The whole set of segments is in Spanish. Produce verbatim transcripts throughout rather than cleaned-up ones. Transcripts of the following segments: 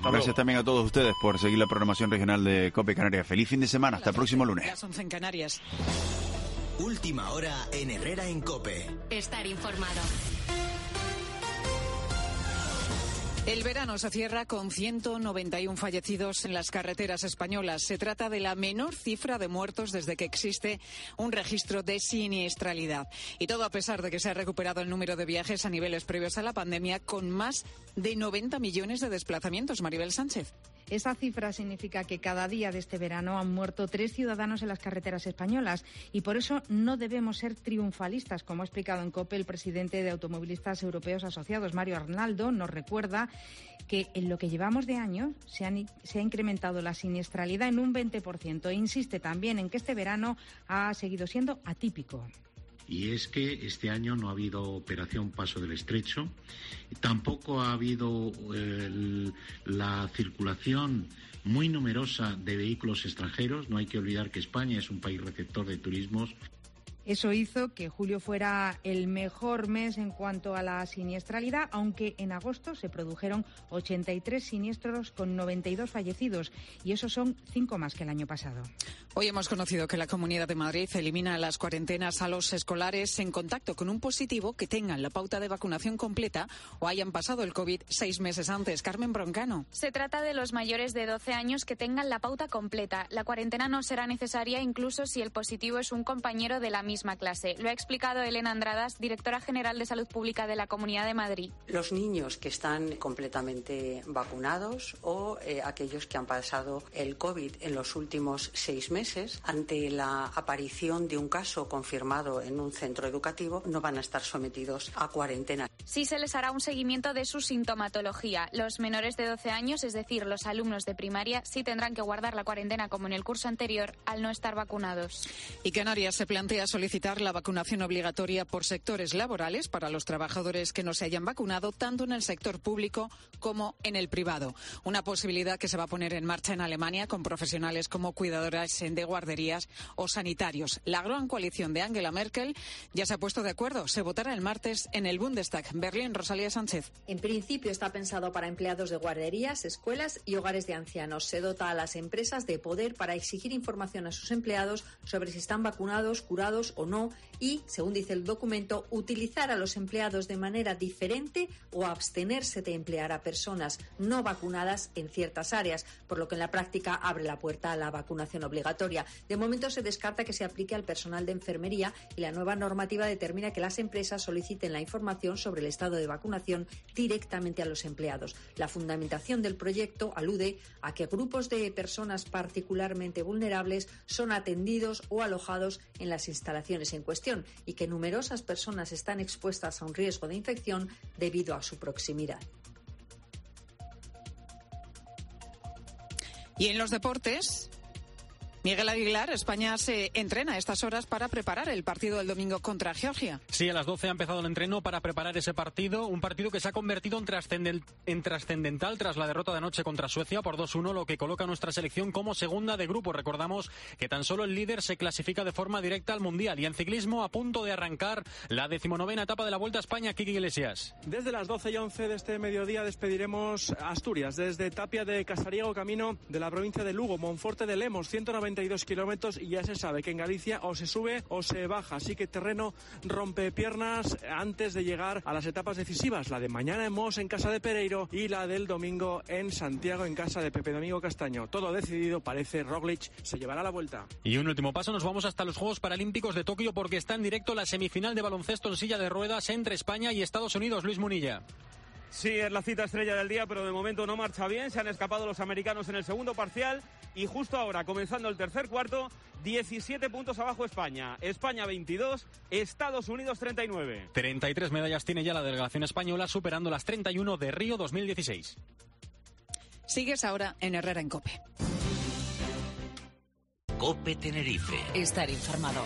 Gracias también a todos ustedes por seguir la programación regional de COPE Canarias. Feliz fin de semana. Hasta el próximo lunes. Las once en Canarias. Última hora en Herrera en COPE. Estar informado. El verano se cierra con ciento noventa y uno fallecidos en las carreteras españolas. Se trata de la menor cifra de muertos desde que existe un registro de siniestralidad. Y todo a pesar de que se ha recuperado el número de viajes a niveles previos a la pandemia, con más de noventa millones de desplazamientos. Maribel Sánchez. Esa cifra significa que cada día de este verano han muerto tres ciudadanos en las carreteras españolas y por eso no debemos ser triunfalistas. Como ha explicado en COPE el presidente de Automovilistas Europeos Asociados, Mario Arnaldo, nos recuerda que en lo que llevamos de año se, han, se ha incrementado la siniestralidad en un veinte por ciento e insiste también en que este verano ha seguido siendo atípico. Y es que este año no ha habido operación Paso del Estrecho, tampoco ha habido eh, la circulación muy numerosa de vehículos extranjeros. No hay que olvidar que España es un país receptor de turismos. Eso hizo que julio fuera el mejor mes en cuanto a la siniestralidad, aunque en agosto se produjeron ochenta y tres siniestros con noventa y dos fallecidos, y esos son cinco más que el año pasado. Hoy hemos conocido que la Comunidad de Madrid elimina las cuarentenas a los escolares en contacto con un positivo que tengan la pauta de vacunación completa o hayan pasado el COVID seis meses antes. Carmen Broncano. Se trata de los mayores de doce años que tengan la pauta completa. La cuarentena no será necesaria incluso si el positivo es un compañero de la misma clase. Lo ha explicado Elena Andradas, directora general de Salud Pública de la Comunidad de Madrid. Los niños que están completamente vacunados o eh, aquellos que han pasado el COVID en los últimos seis meses, ante la aparición de un caso confirmado en un centro educativo, no van a estar sometidos a cuarentena. Sí se les hará un seguimiento de su sintomatología. Los menores de doce años, es decir, los alumnos de primaria, sí tendrán que guardar la cuarentena como en el curso anterior al no estar vacunados. Y Canarias se plantea solicitar la vacunación obligatoria por sectores laborales para los trabajadores que no se hayan vacunado, tanto en el sector público como en el privado. Una posibilidad que se va a poner en marcha en Alemania con profesionales como cuidadoras de guarderías o sanitarios. La gran coalición de Angela Merkel ya se ha puesto de acuerdo. Se votará el martes en el Bundestag. Berlín, Rosalía Sánchez. En principio está pensado para empleados de guarderías, escuelas y hogares de ancianos. Se dota a las empresas de poder para exigir información a sus empleados sobre si están vacunados, curados o no y, según dice el documento, utilizar a los empleados de manera diferente o abstenerse de emplear a personas no vacunadas en ciertas áreas, por lo que en la práctica abre la puerta a la vacunación obligatoria. De momento se descarta que se aplique al personal de enfermería y la nueva normativa determina que las empresas soliciten la información sobre el estado de vacunación directamente a los empleados. La fundamentación del proyecto alude a que grupos de personas particularmente vulnerables son atendidos o alojados en las instalaciones en cuestión y que numerosas personas están expuestas a un riesgo de infección debido a su proximidad. Y en los deportes, Miguel Aguilar, España se entrena a estas horas para preparar el partido del domingo contra Georgia. Sí, a las doce ha empezado el entreno para preparar ese partido, un partido que se ha convertido en, trascendel, en trascendental tras la derrota de anoche contra Suecia por dos uno, lo que coloca a nuestra selección como segunda de grupo. Recordamos que tan solo el líder se clasifica de forma directa al Mundial. Y en ciclismo, a punto de arrancar la decimonovena etapa de la Vuelta a España, Kiki Iglesias. Desde las doce y once de este mediodía despediremos Asturias, desde Tapia de Casariego, camino de la provincia de Lugo, Monforte de Lemos, ciento noventa y dos kilómetros, y ya se sabe que en Galicia o se sube o se baja, así que terreno rompe piernas antes de llegar a las etapas decisivas, la de mañana en Mos en casa de Pereiro y la del domingo en Santiago en casa de Pepe Domingo Castaño. Todo decidido, parece. Roglic se llevará la Vuelta. Y un último paso, nos vamos hasta los Juegos Paralímpicos de Tokio porque está en directo la semifinal de baloncesto en silla de ruedas entre España y Estados Unidos. Luis Munilla. Sí, es la cita estrella del día, pero de momento no marcha bien. Se han escapado los americanos en el segundo parcial y justo ahora, comenzando el tercer cuarto, diecisiete puntos abajo España. España veintidós, Estados Unidos treinta y nueve. treinta y tres medallas tiene ya la delegación española, superando las treinta y uno de Río dos mil dieciséis. Sigues ahora en Herrera en COPE. COPE Tenerife. Estar informado.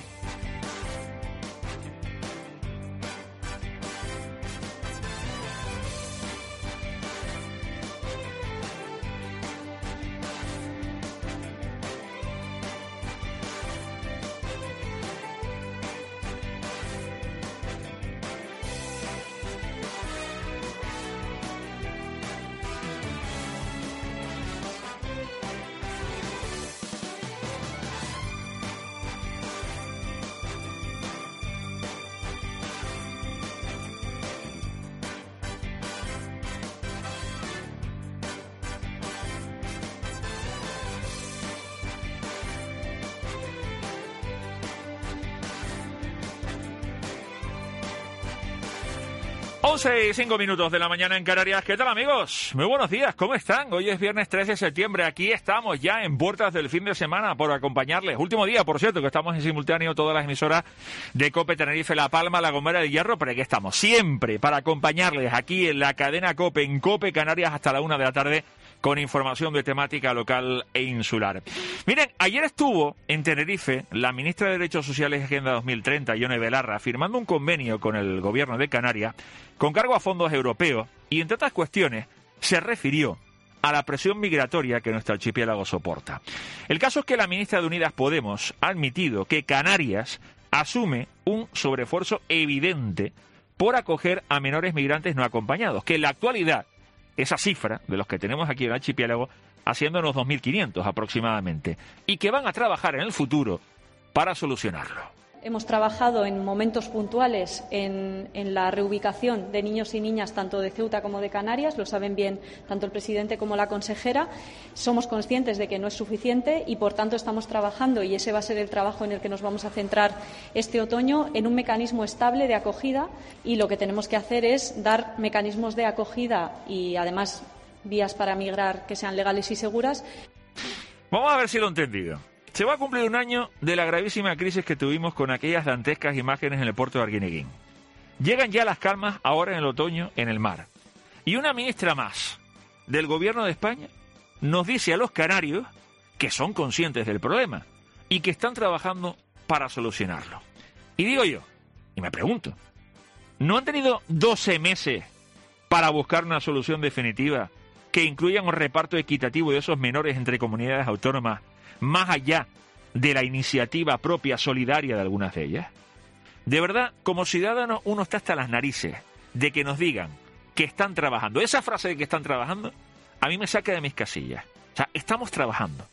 once y cinco minutos de la mañana en Canarias. ¿Qué tal, amigos? Muy buenos días, ¿cómo están? Hoy es viernes tres de septiembre. Aquí estamos ya en puertas del fin de semana por acompañarles. Último día, por cierto, que estamos en simultáneo todas las emisoras de COPE, Tenerife, La Palma, La Gomera del Hierro, pero aquí estamos siempre para acompañarles aquí en la cadena COPE, en COPE Canarias, hasta la una de la tarde, con información de temática local e insular. Miren, ayer estuvo en Tenerife la ministra de Derechos Sociales y Agenda dos mil treinta, Ione Belarra, firmando un convenio con el gobierno de Canarias con cargo a fondos europeos y, entre otras cuestiones, se refirió a la presión migratoria que nuestro archipiélago soporta. El caso es que la ministra de Unidas Podemos ha admitido que Canarias asume un sobreesfuerzo evidente por acoger a menores migrantes no acompañados, que en la actualidad esa cifra de los que tenemos aquí en el archipiélago asciende a unos dos mil quinientos aproximadamente, y que van a trabajar en el futuro para solucionarlo. Hemos trabajado en momentos puntuales en, en la reubicación de niños y niñas tanto de Ceuta como de Canarias, lo saben bien tanto el presidente como la consejera. Somos conscientes de que no es suficiente y, por tanto, estamos trabajando, y ese va a ser el trabajo en el que nos vamos a centrar este otoño, en un mecanismo estable de acogida, y lo que tenemos que hacer es dar mecanismos de acogida y, además, vías para migrar que sean legales y seguras. Vamos a ver si lo he entendido. Se va a cumplir un año de la gravísima crisis que tuvimos con aquellas dantescas imágenes en el puerto de Arguineguín. Llegan ya las calmas ahora en el otoño en el mar. Y una ministra más del gobierno de España nos dice a los canarios que son conscientes del problema y que están trabajando para solucionarlo. Y digo yo, y me pregunto, ¿no han tenido doce meses para buscar una solución definitiva que incluya un reparto equitativo de esos menores entre comunidades autónomas, más allá de la iniciativa propia solidaria de algunas de ellas? De verdad, como ciudadano, uno está hasta las narices de que nos digan que están trabajando. Esa frase de que están trabajando a mí me saca de mis casillas. O sea, estamos trabajando.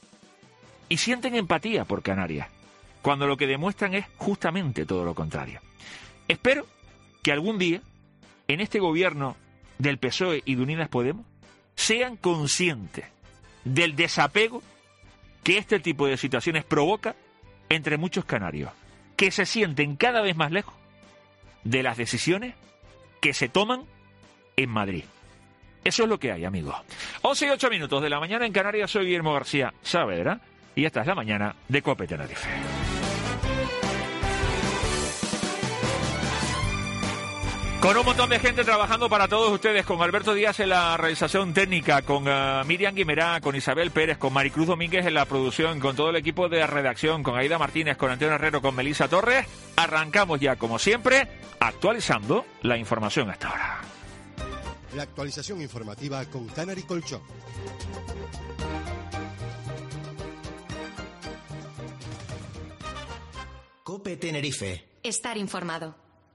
Y sienten empatía por Canarias, cuando lo que demuestran es justamente todo lo contrario. Espero que algún día, en este gobierno del P S O E y de Unidas Podemos, sean conscientes del desapego que este tipo de situaciones provoca entre muchos canarios, que se sienten cada vez más lejos de las decisiones que se toman en Madrid. Eso es lo que hay, amigos. once y ocho minutos de la mañana en Canarias. Soy Guillermo García Saavedra y esta es la mañana de COPE Tenerife. Con un montón de gente trabajando para todos ustedes, con Alberto Díaz en la realización técnica, con uh, Miriam Guimerá, con Isabel Pérez, con Maricruz Domínguez en la producción, con todo el equipo de redacción, con Aida Martínez, con Antonio Herrero, con Melissa Torres. Arrancamos ya, como siempre, actualizando la información hasta ahora. La actualización informativa con Canary Colchón. COPE Tenerife. Estar informado.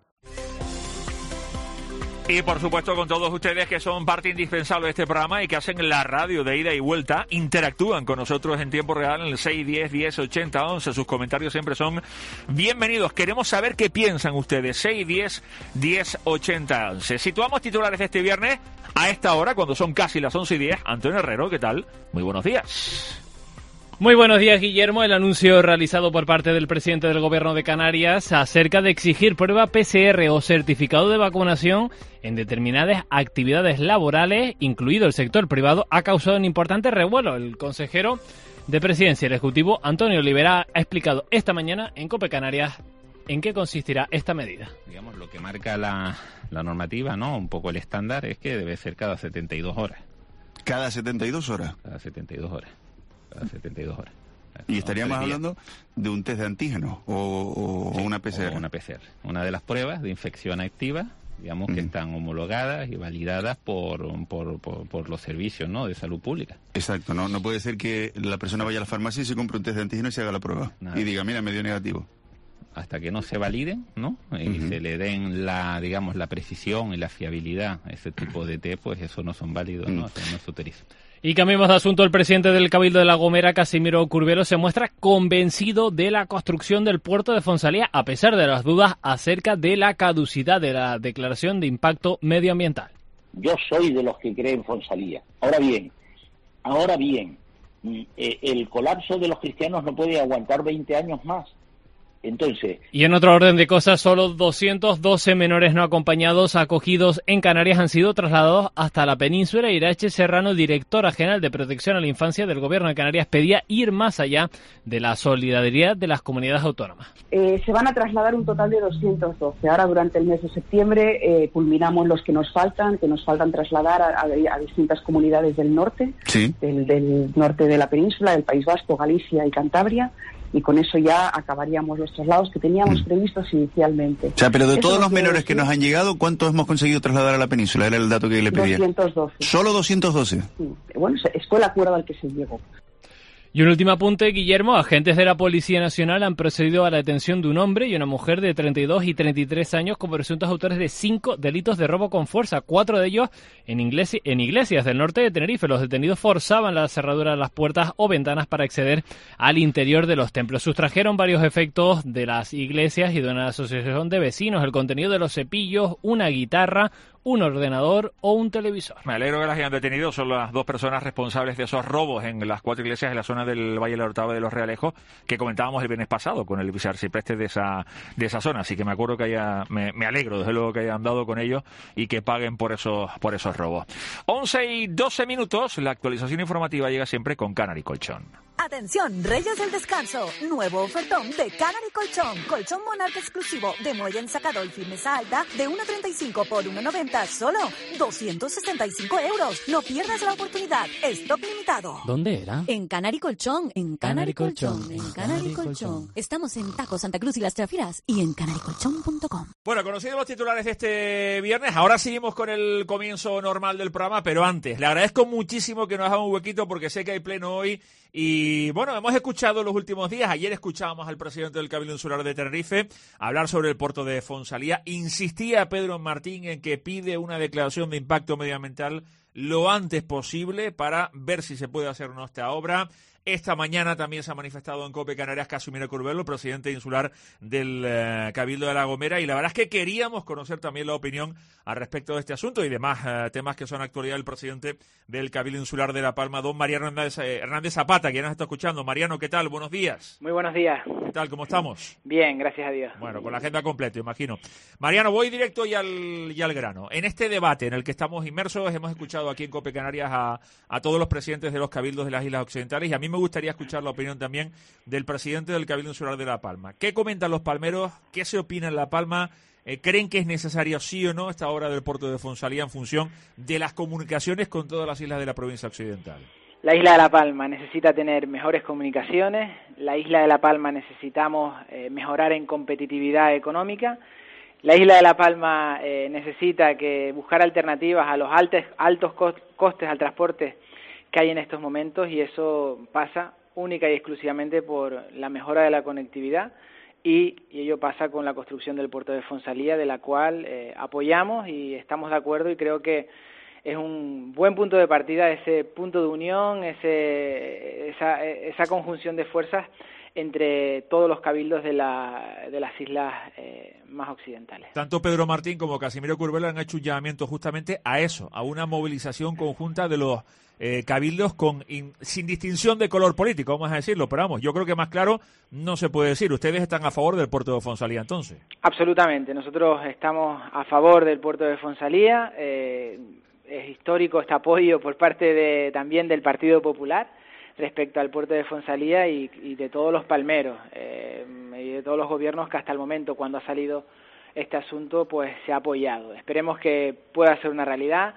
Y por supuesto con todos ustedes que son parte indispensable de este programa y que hacen la radio de ida y vuelta, interactúan con nosotros en tiempo real en el seis diez, diez, ochenta, once. Sus comentarios siempre son bienvenidos. Queremos saber qué piensan ustedes. seis diez, diez, ochenta, once. Situamos titulares de este viernes a esta hora, cuando son casi las once y diez. Antonio Herrero, ¿qué tal? Muy buenos días. Muy buenos días, Guillermo. El anuncio realizado por parte del presidente del Gobierno de Canarias acerca de exigir prueba P C R o certificado de vacunación en determinadas actividades laborales, incluido el sector privado, ha causado un importante revuelo. El consejero de Presidencia y el Ejecutivo, Antonio Olivera, ha explicado esta mañana en COPE Canarias en qué consistirá esta medida. Digamos, lo que marca la, la normativa, ¿no? Un poco el estándar es que debe ser cada setenta y dos horas. ¿Cada setenta y dos horas? Cada setenta y dos horas. Cada setenta y dos horas. ¿Y estaríamos hablando de un test de antígeno o, o sí, una P C R? O una P C R. Una de las pruebas de infección activa, digamos, mm. que están homologadas y validadas por, por, por, por los servicios, ¿no?, de salud pública. Exacto, no no puede ser que la persona vaya a la farmacia y se compre un test de antígeno y se haga la prueba. Nada. Y diga, mira, me dio negativo. Hasta que no se validen, ¿no?, y uh-huh. se le den la, digamos, la precisión y la fiabilidad a ese tipo de test, pues eso no son válidos, ¿no? Uh-huh. Eso no se utiliza. Y cambiamos de asunto. El presidente del Cabildo de La Gomera, Casimiro Curbelo, se muestra convencido de la construcción del puerto de Fonsalía, a pesar de las dudas acerca de la caducidad de la declaración de impacto medioambiental. Yo soy de los que creen en Fonsalía. Ahora bien, ahora bien, el colapso de los cristianos no puede aguantar veinte años más. Entonces... Y en otro orden de cosas, solo doscientos doce menores no acompañados acogidos en Canarias han sido trasladados hasta la península. Irache Serrano, directora general de Protección a la Infancia del Gobierno de Canarias, pedía ir más allá de la solidaridad de las comunidades autónomas. Eh, se van a trasladar un total de doscientos doce. Ahora, durante el mes de septiembre, eh, culminamos los que nos faltan, que nos faltan trasladar a, a, a distintas comunidades del norte, sí. del, del norte de la península, del País Vasco, Galicia y Cantabria. Y con eso ya acabaríamos los traslados que teníamos previstos inicialmente. O sea, pero de eso todos los menores decir... que nos han llegado, ¿cuántos hemos conseguido trasladar a la península? Era el dato que le pedía. doscientos doce. ¿Solo doscientos doce? Sí. Bueno, fue el acuerdo al que se llegó. Y un último apunte, Guillermo. Agentes de la Policía Nacional han procedido a la detención de un hombre y una mujer de treinta y dos y treinta y tres años como presuntos autores de cinco delitos de robo con fuerza, cuatro de ellos en, iglesia, en iglesias del norte de Tenerife. Los detenidos forzaban la cerradura de las puertas o ventanas para acceder al interior de los templos. Sustrajeron varios efectos de las iglesias y de una asociación de vecinos, el contenido de los cepillos, una guitarra, un ordenador o un televisor. Me alegro que las hayan detenido. Son las dos personas responsables de esos robos en las cuatro iglesias de la zona del Valle de la Orotava de los Realejos que comentábamos el viernes pasado con el vicearcipreste de esa de esa zona. Así que me acuerdo que haya, me, me alegro desde luego que hayan dado con ellos y que paguen por esos por esos robos. once y doce minutos. La actualización informativa llega siempre con Canary Colchón. Atención, Reyes del Descanso, nuevo ofertón de Canary Colchón, colchón Monarca exclusivo de muelle ensacado y firmeza alta de uno treinta y cinco por uno noventa, solo doscientos sesenta y cinco euros. No pierdas la oportunidad, stock limitado. ¿Dónde era? En Canary Colchón, en Canary, Canary Colchón, Colchón, en Canary Colchón. Colchón. Estamos en Taco Santa Cruz y Las Trafiras y en canary colchón punto com. Bueno, conocidos los titulares de este viernes, ahora seguimos con el comienzo normal del programa, pero antes, le agradezco muchísimo que nos haga un huequito porque sé que hay pleno hoy. Y bueno, hemos escuchado los últimos días, ayer escuchábamos al presidente del Cabildo Insular de Tenerife hablar sobre el puerto de Fonsalía. Insistía Pedro Martín en que pide una declaración de impacto medioambiental lo antes posible para ver si se puede hacer o no esta obra. Esta mañana también se ha manifestado en COPE Canarias Casimiro Curbelo, presidente insular del uh, Cabildo de La Gomera, y la verdad es que queríamos conocer también la opinión al respecto de este asunto y demás uh, temas que son actualidad del presidente del Cabildo Insular de La Palma, don Mariano Hernández, eh, Hernández Zapata, quien nos está escuchando. Mariano, ¿qué tal? Buenos días. Muy buenos días. ¿Qué tal? ¿Cómo estamos? Bien, gracias a Dios. Bueno, con la agenda completa, imagino. Mariano, voy directo y al, y al grano. En este debate en el que estamos inmersos, hemos escuchado aquí en COPE Canarias a, a todos los presidentes de los cabildos de las Islas Occidentales y a mí me gustaría escuchar la opinión también del presidente del Cabildo Insular de La Palma. ¿Qué comentan los palmeros? ¿Qué se opina en La Palma? Eh, ¿Creen que es necesario sí o no esta obra del puerto de Fonsalía en función de las comunicaciones con todas las islas de la provincia occidental? La isla de La Palma necesita tener mejores comunicaciones. La isla de La Palma necesitamos eh, mejorar en competitividad económica. La isla de La Palma eh, necesita que buscar alternativas a los altos, altos costes al transporte que hay en estos momentos, y eso pasa única y exclusivamente por la mejora de la conectividad y, y ello pasa con la construcción del puerto de Fonsalía, de la cual eh, apoyamos y estamos de acuerdo, y creo que es un buen punto de partida, ese punto de unión, ese, esa, esa conjunción de fuerzas entre todos los cabildos de, la, de las islas eh, más occidentales. Tanto Pedro Martín como Casimiro Curbelo han hecho un llamamiento justamente a eso, a una movilización conjunta de los eh, cabildos con in, sin distinción de color político, vamos a decirlo, pero vamos, yo creo que más claro no se puede decir. ¿Ustedes están a favor del puerto de Fonsalía entonces? Absolutamente, nosotros estamos a favor del puerto de Fonsalía, eh, es histórico este apoyo por parte de, también del Partido Popular respecto al puerto de Fonsalía y, y de todos los palmeros eh, y de todos los gobiernos que hasta el momento, cuando ha salido este asunto, pues se ha apoyado. Esperemos que pueda ser una realidad,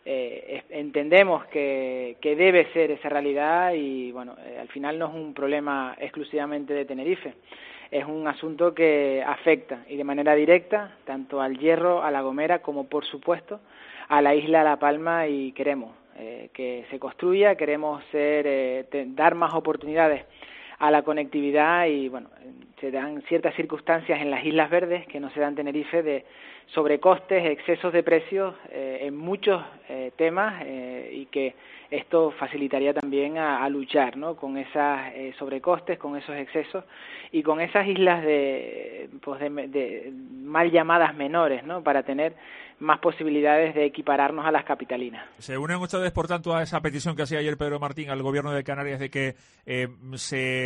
eh, entendemos que, que debe ser esa realidad y bueno, eh, al final no es un problema exclusivamente de Tenerife, es un asunto que afecta y de manera directa tanto al Hierro, a La Gomera, como por supuesto a la isla de La Palma, y queremos Eh, que se construya, queremos ser eh, te, dar más oportunidades a la conectividad y bueno, se dan ciertas circunstancias en las Islas Verdes que no se dan en Tenerife de sobrecostes, excesos de precios eh, en muchos eh, temas eh, y que esto facilitaría también a, a luchar, ¿no?, con esos eh, sobrecostes, con esos excesos y con esas islas de, pues de, de mal llamadas menores, ¿no?, para tener más posibilidades de equipararnos a las capitalinas. ¿Se unen ustedes, por tanto, a esa petición que hacía ayer Pedro Martín al gobierno de Canarias de que eh, se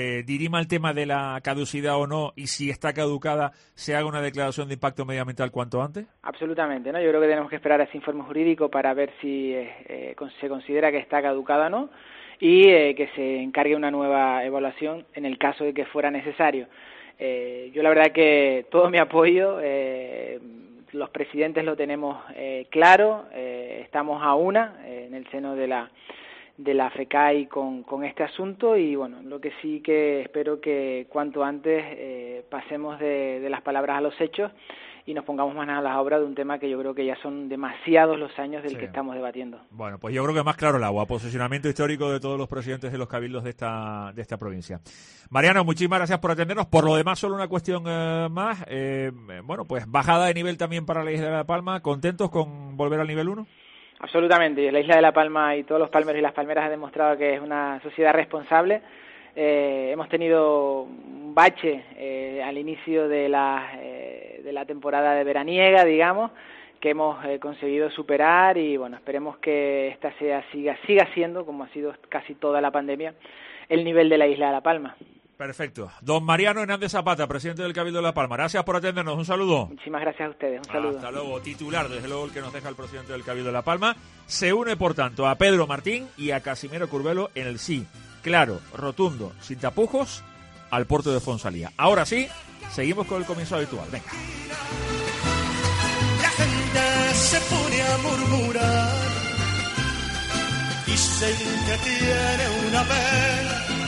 se dirima el tema de la caducidad o no, y si está caducada, se haga una declaración de impacto medioambiental cuanto antes? Absolutamente, ¿no? Yo creo que tenemos que esperar a ese informe jurídico para ver si eh, se considera que está caducada o no, y eh, que se encargue una nueva evaluación en el caso de que fuera necesario. Eh, yo la verdad que todo mi apoyo, eh, los presidentes lo tenemos eh, claro, eh, estamos a una eh, en el seno de la de la FECAI con, con este asunto, y bueno, lo que sí que espero que cuanto antes eh, pasemos de, de las palabras a los hechos y nos pongamos manos a las obras de un tema que yo creo que ya son demasiados los años del sí. que estamos debatiendo. Bueno, pues yo creo que más claro el agua, posicionamiento histórico de todos los presidentes de los cabildos de esta de esta provincia. Mariano, muchísimas gracias por atendernos. Por lo demás, solo una cuestión eh, más. Eh, bueno, pues bajada de nivel también para la isla de La Palma. ¿Contentos con volver al nivel uno? Absolutamente. La isla de La Palma y todos los palmeros y las palmeras han demostrado que es una sociedad responsable. Eh, hemos tenido un bache eh, al inicio de la, eh, de la temporada de veraniega, digamos, que hemos eh, conseguido superar, y bueno, esperemos que esta sea siga siga siendo, como ha sido casi toda la pandemia, el nivel de la isla de La Palma. Perfecto. Don Mariano Hernández Zapata, presidente del Cabildo de La Palma. Gracias por atendernos. Un saludo. Muchísimas gracias a ustedes. Un saludo. Hasta luego. Titular, desde luego, el que nos deja el presidente del Cabildo de La Palma. Se une, por tanto, a Pedro Martín y a Casimiro Curbelo en el sí. Claro, rotundo, sin tapujos, al puerto de Fonsalía. Ahora sí, seguimos con el comienzo habitual. Venga. La gente se pone a murmurar, dicen que tiene una pena,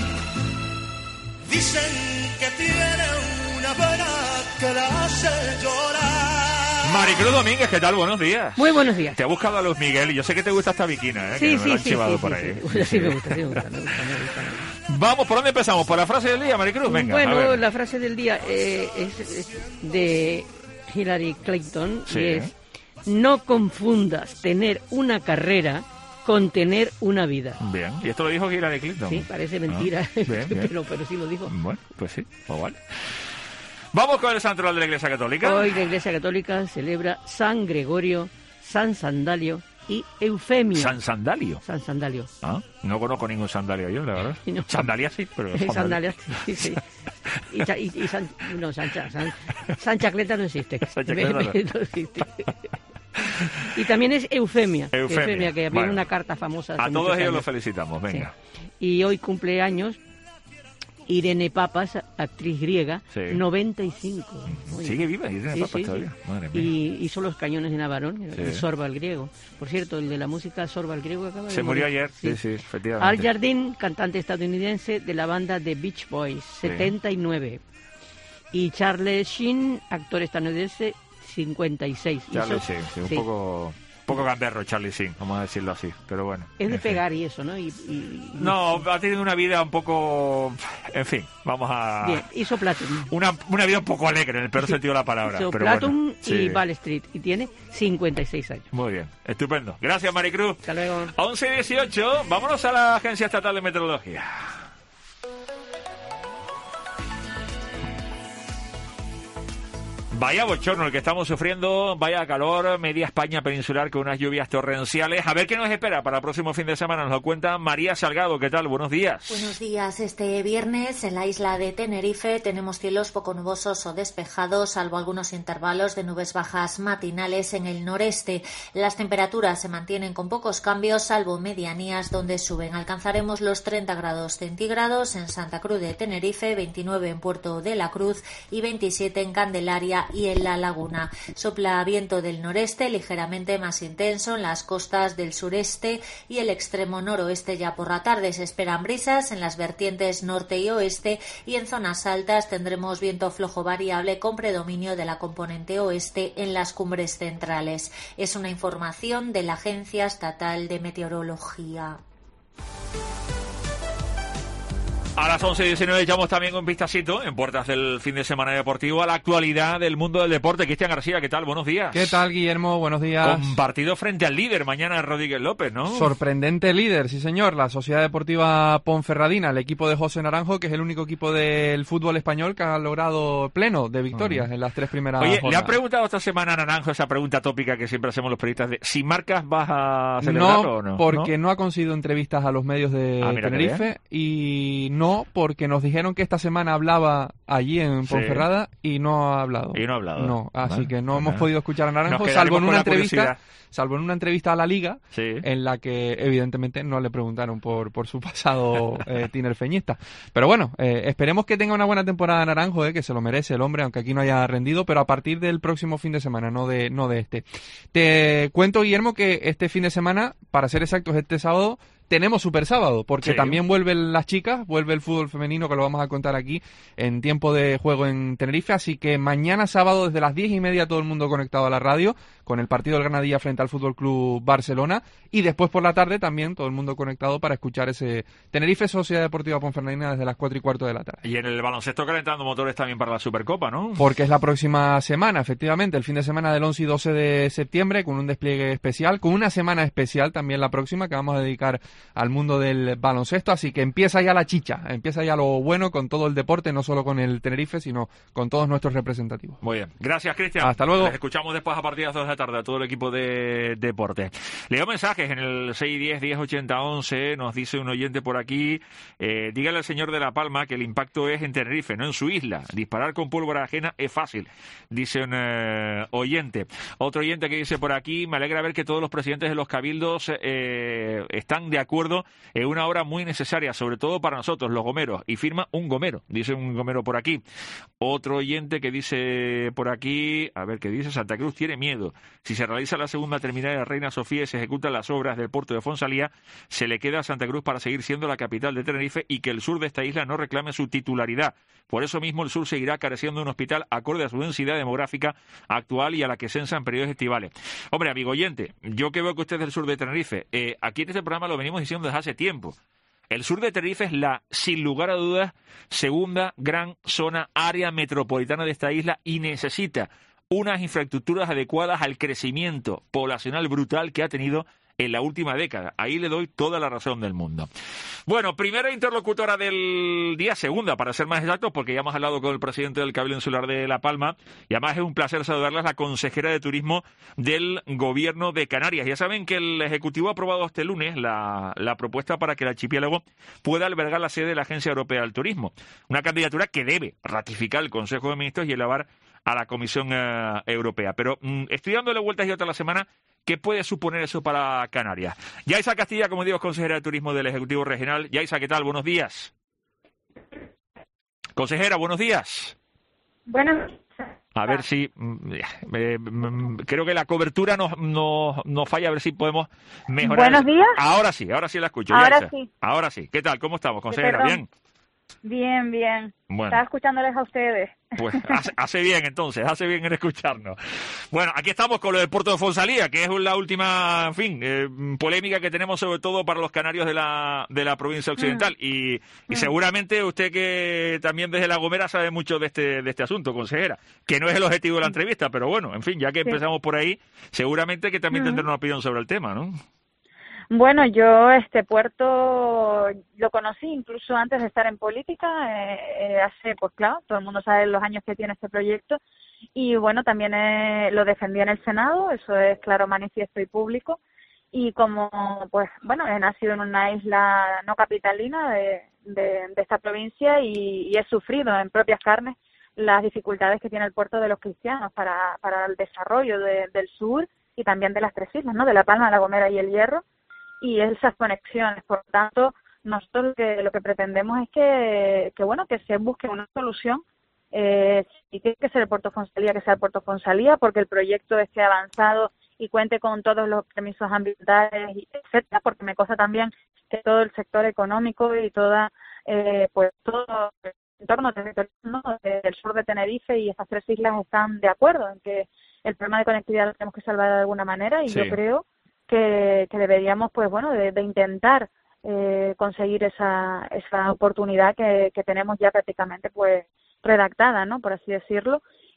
dicen que tiene una pena que la hace llorar. Maricruz Domínguez, ¿qué tal? Buenos días. Muy buenos días. Te ha buscado a Luis Miguel y yo sé que te gusta esta viquina, ¿eh? Sí, que sí, me lo han sí, chivado sí, por sí, ahí. sí, sí, sí, me gusta, sí, me gusta, me gusta, me gusta, me gusta. Vamos, ¿por dónde empezamos? ¿Por la frase del día, Maricruz? Venga, bueno, a ver. La frase del día eh, es, es de Hillary Clinton, sí. y es: no confundas tener una carrera con tener una vida. Bien, y esto lo dijo Hillary Clinton. Sí, parece mentira, ah, bien, bien. Pero, pero sí lo dijo. Bueno, pues sí, pues vale. Vamos con el santoral de la Iglesia Católica. Hoy la Iglesia Católica celebra San Gregorio, San Sandalio y Eufemia. ¿San Sandalio? San Sandalio. Ah, no conozco ningún sandalio yo, la verdad. No. Sandalia sí, pero... Sandalia sí, sí. Y, y, y San, no, San, San, San Chacleta no existe. San Chacleta no. no existe. Y también es Eufemia. Eufemia, Eufemia que había bueno, una carta famosa. A todos ellos años. los felicitamos, venga. Sí. Y hoy cumple años Irene Papas, actriz griega, sí. noventa y cinco. Oye. Sigue viva Irene sí, Papas sí, todavía. Sí. Madre mía. Y hizo los cañones en Avarón, sí. el Sorba el griego. Por cierto, el de la música Sorba el griego acaba de Se morir. murió ayer, sí, sí, sí, efectivamente. Al Jardín, cantante estadounidense de la banda The Beach Boys, sí. setenta y nueve. Y Charles Sheen, actor estadounidense, cincuenta y seis. Charles Sheen, sí, un sí. poco... Un poco gamberro, Charlie Sheen, vamos a decirlo así, pero bueno. Es de pegar y eso, ¿no? Y, y, no, ha tenido una vida un poco... En fin, vamos a... Bien, hizo Platon. Una, una vida un poco alegre, en el peor sí. sentido de la palabra. Hizo pero Platon bueno, y sí. Wall Street, y tiene cincuenta y seis años. Muy bien, estupendo. Gracias, Maricruz. Hasta luego. once y dieciocho, vámonos a la Agencia Estatal de Meteorología. Vaya bochorno el que estamos sufriendo, vaya calor, media España peninsular con unas lluvias torrenciales. A ver qué nos espera para el próximo fin de semana, nos lo cuenta María Salgado. ¿Qué tal? Buenos días. Buenos días. Este viernes en la isla de Tenerife tenemos cielos poco nubosos o despejados, salvo algunos intervalos de nubes bajas matinales en el noreste. Las temperaturas se mantienen con pocos cambios, salvo medianías donde suben. Alcanzaremos los treinta grados centígrados en Santa Cruz de Tenerife, veintinueve en Puerto de la Cruz y veintisiete en Candelaria y en La Laguna. Sopla viento del noreste, ligeramente más intenso en las costas del sureste y el extremo noroeste. Ya por la tarde se esperan brisas en las vertientes norte y oeste, y en zonas altas tendremos viento flojo variable con predominio de la componente oeste en las cumbres centrales. Es una información de la Agencia Estatal de Meteorología. A las once y diecinueve echamos también un vistacito en puertas del fin de semana deportivo a la actualidad del mundo del deporte. Cristian García, ¿qué tal? Buenos días. ¿Qué tal, Guillermo? Buenos días. Con partido frente al líder mañana, Rodríguez López, ¿no? Sorprendente líder, sí señor. La Sociedad Deportiva Ponferradina, el equipo de José Naranjo, que es el único equipo del fútbol español que ha logrado pleno de victorias uh-huh. en las tres primeras Oye, jornadas. ¿le han preguntado esta semana a Naranjo esa pregunta tópica que siempre hacemos los periodistas de si marcas vas a celebrarlo no, o no? Porque no, no ha conseguido entrevistas a los medios de ah, Tenerife y no No, porque nos dijeron que esta semana hablaba allí en Ponferrada sí. y no ha hablado. Y no ha hablado. No, así vale, que no vale. hemos podido escuchar a Naranjo, salvo en una entrevista, curiosidad. salvo en una entrevista a la Liga, sí. en la que evidentemente no le preguntaron por, por su pasado eh, tinerfeñista. Pero bueno, eh, esperemos que tenga una buena temporada Naranjo, eh, que se lo merece el hombre, aunque aquí no haya rendido, pero a partir del próximo fin de semana, no de, no de este. Te cuento, Guillermo, que este fin de semana, para ser exactos, este sábado, tenemos Super Sábado, porque sí. también vuelven las chicas, vuelve el fútbol femenino, que lo vamos a contar aquí en tiempo de juego en Tenerife, así que mañana sábado desde las diez y media todo el mundo conectado a la radio, con el partido del Granadilla frente al Fútbol Club Barcelona, y después por la tarde también todo el mundo conectado para escuchar ese Tenerife Sociedad Deportiva Ponferradina desde las cuatro y cuarto de la tarde. Y en el baloncesto calentando motores también para la Supercopa, ¿no? Porque es la próxima semana, efectivamente, el fin de semana del once y doce de septiembre, con un despliegue especial, con una semana especial también la próxima, que vamos a dedicar al mundo del baloncesto, así que empieza ya la chicha, empieza ya lo bueno con todo el deporte, no solo con el Tenerife, sino con todos nuestros representativos. Muy bien, gracias, Cristian. Hasta luego. Les escuchamos después a partir de las dos de la tarde a todo el equipo de deporte. Leo mensajes en el seis diez, diez ochenta, once, nos dice un oyente por aquí, eh, dígale al señor de La Palma que el impacto es en Tenerife, no en su isla. Disparar con pólvora ajena es fácil, dice un eh, oyente. Otro oyente que dice por aquí, me alegra ver que todos los presidentes de los cabildos eh, están de acuerdo en una obra muy necesaria, sobre todo para nosotros, los gomeros, y firma un gomero, dice un gomero por aquí. Otro oyente que dice por aquí, a ver qué dice, Santa Cruz tiene miedo. Si se realiza la segunda terminal de Reina Sofía y se ejecutan las obras del puerto de Fonsalía, se le queda a Santa Cruz para seguir siendo la capital de Tenerife y que el sur de esta isla no reclame su titularidad. Por eso mismo el sur seguirá careciendo de un hospital acorde a su densidad demográfica actual y a la que censa en periodos estivales. Hombre, amigo oyente, yo que veo que usted es del sur de Tenerife, eh, aquí en este programa lo venimos diciendo desde hace tiempo. El sur de Tenerife es la, sin lugar a dudas, segunda gran zona, área metropolitana de esta isla y necesita unas infraestructuras adecuadas al crecimiento poblacional brutal que ha tenido en la última década. Ahí le doy toda la razón del mundo. Bueno, primera interlocutora del día, segunda, para ser más exactos, porque ya hemos hablado con el presidente del Cabildo Insular de La Palma, y además es un placer saludarlas, la consejera de Turismo del Gobierno de Canarias. Ya saben que el Ejecutivo ha aprobado este lunes la, la propuesta para que el archipiélago pueda albergar la sede de la Agencia Europea del Turismo, una candidatura que debe ratificar el Consejo de Ministros y elevar a la Comisión uh, Europea. Pero mm, estoy dándole vueltas y otra la semana. ¿Qué puede suponer eso para Canarias? Yaisa Castilla, como digo, consejera de Turismo del Ejecutivo Regional. Yaisa, ¿qué tal? Buenos días. Consejera, buenos días. Buenos días. A ver si... Eh, creo que la cobertura nos, nos, nos falla, a ver si podemos mejorar. Buenos días. Ahora sí, ahora sí la escucho. Ahora Yaisa. sí. Ahora sí. ¿Qué tal? ¿Cómo estamos, consejera? ¿Bien? Bien, bien. Bueno. Estaba escuchándoles a ustedes. Pues hace, hace bien entonces, hace bien en escucharnos. Bueno, aquí estamos con lo del puerto de Fonsalía, que es la última, en fin, eh, polémica que tenemos sobre todo para los canarios de la de la provincia occidental. Mm. Y, y mm. seguramente usted que también desde La Gomera sabe mucho de este de este asunto, consejera, que no es el objetivo de la entrevista, pero bueno, en fin, ya que sí. empezamos por ahí, seguramente que también mm. tendrá una opinión sobre el tema, ¿no? Bueno, yo este puerto lo conocí incluso antes de estar en política, eh, eh, hace, pues claro, todo el mundo sabe los años que tiene este proyecto y bueno, también eh, lo defendí en el Senado, eso es claro, manifiesto y público y como, pues bueno, he nacido en una isla no capitalina de, de, de esta provincia y, y he sufrido en propias carnes las dificultades que tiene el puerto de los cristianos para, para el desarrollo de, del sur y también de las tres islas, ¿no? De La Palma, La Gomera y El Hierro. Y esas conexiones, por lo tanto, nosotros lo que, lo que pretendemos es que, que bueno que se busque una solución eh, y tiene que ser el puerto Fonsalía, que sea el puerto Fonsalía, porque el proyecto esté avanzado y cuente con todos los permisos ambientales, etcétera, porque me consta también que todo el sector económico y toda eh, pues todo el entorno territorial, ¿no?, del sur de Tenerife y estas tres islas están de acuerdo en que el problema de conectividad lo tenemos que salvar de alguna manera y sí. yo creo Que, que deberíamos, pues bueno, de, de intentar eh, conseguir esa, esa oportunidad que, que tenemos ya prácticamente, pues, redactada, ¿no?, por así decirlo,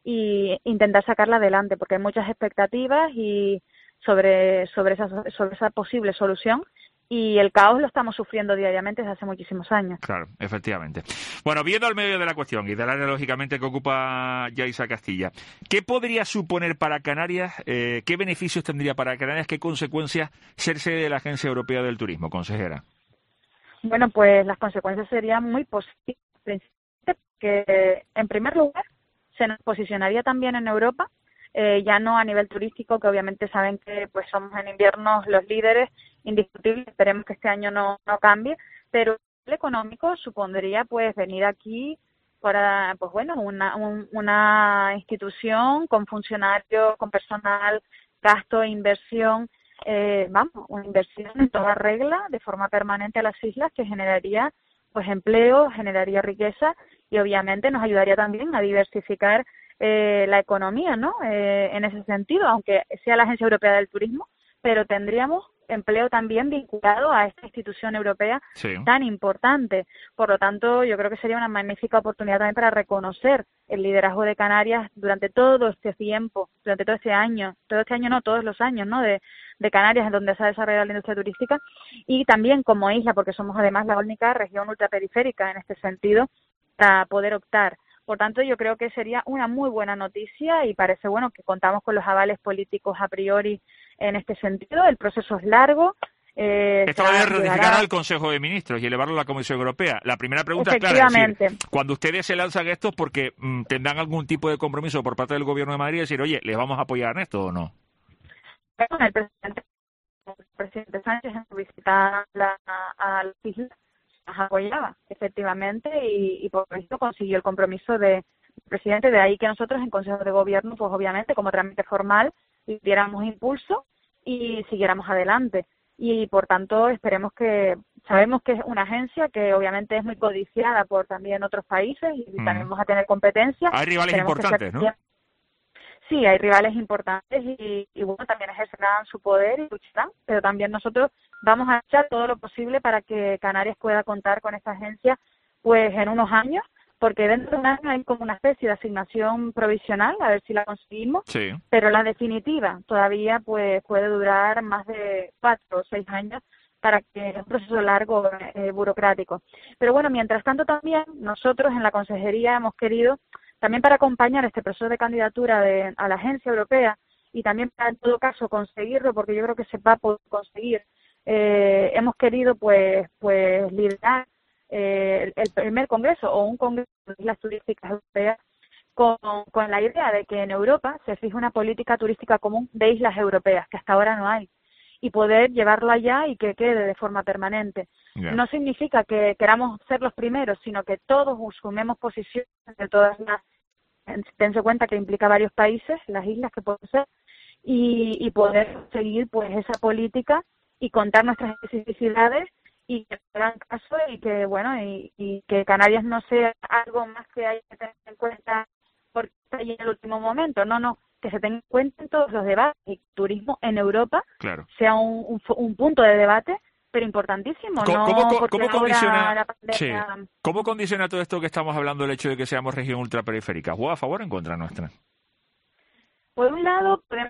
y intentar sacarla adelante, porque hay muchas expectativas y sobre sobre esa sobre esa posible solución. Y el caos lo estamos sufriendo diariamente desde hace muchísimos años. Claro, efectivamente. Bueno, viendo al medio de la cuestión y del área, lógicamente, que ocupa Yaisa Castilla, ¿qué podría suponer para Canarias, eh, qué beneficios tendría para Canarias, qué consecuencias ser sede de la Agencia Europea del Turismo, consejera? Bueno, pues las consecuencias serían muy positivas, que en primer lugar se nos posicionaría también en Europa, eh, ya no a nivel turístico, que obviamente saben que pues somos en invierno los líderes indiscutibles, esperemos que este año no, no cambie, pero a nivel económico supondría pues venir aquí para, pues bueno, una, un, una institución con funcionarios, con personal, gasto e inversión, eh, vamos, una inversión en toda regla, de forma permanente a las islas, que generaría pues empleo, generaría riqueza y obviamente nos ayudaría también a diversificar eh, la economía, ¿no? Eh, en ese sentido, aunque sea la Agencia Europea del Turismo, pero tendríamos empleo también vinculado a esta institución europea sí. tan importante. Por lo tanto, yo creo que sería una magnífica oportunidad también para reconocer el liderazgo de Canarias durante todo este tiempo, durante todo este año, todo este año no, todos los años, ¿no? De, de Canarias, en donde se ha desarrollado la industria turística, y también como isla, porque somos además la única región ultraperiférica en este sentido, para poder optar. Por tanto, yo creo que sería una muy buena noticia y parece bueno que contamos con los avales políticos a priori en este sentido. El proceso es largo. Eh, Esto va a ratificar al Consejo de Ministros y elevarlo a la Comisión Europea. La primera pregunta es clara, es decir, cuando ustedes se lanzan estos, porque mm, tendrán algún tipo de compromiso por parte del Gobierno de Madrid, decir, oye, ¿les vamos a apoyar en esto o no? Bueno, el presidente, el presidente Sánchez en su visita a, la, a las islas las apoyaba, efectivamente, y, y por eso consiguió el compromiso del presidente. De ahí que nosotros en Consejo de Gobierno, pues obviamente, como trámite formal, le diéramos impulso y siguiéramos adelante. Y por tanto, esperemos que, sabemos que es una agencia que obviamente es muy codiciada por también otros países y mm. también vamos a tener competencia. Hay rivales Tenemos importantes, ¿no? Sí, hay rivales importantes y, y bueno, también ejercerán su poder y lucharán, pero también nosotros vamos a echar todo lo posible para que Canarias pueda contar con esta agencia pues en unos años, porque dentro de un año hay como una especie de asignación provisional, a ver si la conseguimos, sí. pero la definitiva todavía pues puede durar más de cuatro o seis años para que es un proceso largo, eh, burocrático. Pero bueno, mientras tanto también nosotros en la Consejería hemos querido, también para acompañar este proceso de candidatura de, a la Agencia Europea y también para en todo caso conseguirlo, porque yo creo que se va a poder conseguir, eh, hemos querido pues pues liderar eh, el, el primer congreso o un congreso de islas turísticas europeas con, con la idea de que en Europa se fije una política turística común de islas europeas, que hasta ahora no hay, y poder llevarlo allá y que quede de forma permanente. Yeah. No significa que queramos ser los primeros, sino que todos sumemos posiciones de todas las, tense cuenta que implica varios países, las islas que pueden ser, y, y poder seguir pues esa política y contar nuestras especificidades y que hagan caso y que bueno y, y que Canarias no sea algo más que hay que tener en cuenta porque está ahí en el último momento, no, no, que se tenga en cuenta en todos los debates y turismo en Europa claro. sea un, un, un punto de debate pero importantísimo. ¿Cómo, no cómo, ¿cómo condiciona, la pandemia... sí. ¿Cómo condiciona todo esto que estamos hablando el hecho de que seamos región ultraperiférica? ¿Juega a favor o en contra nuestra? Por un lado, podemos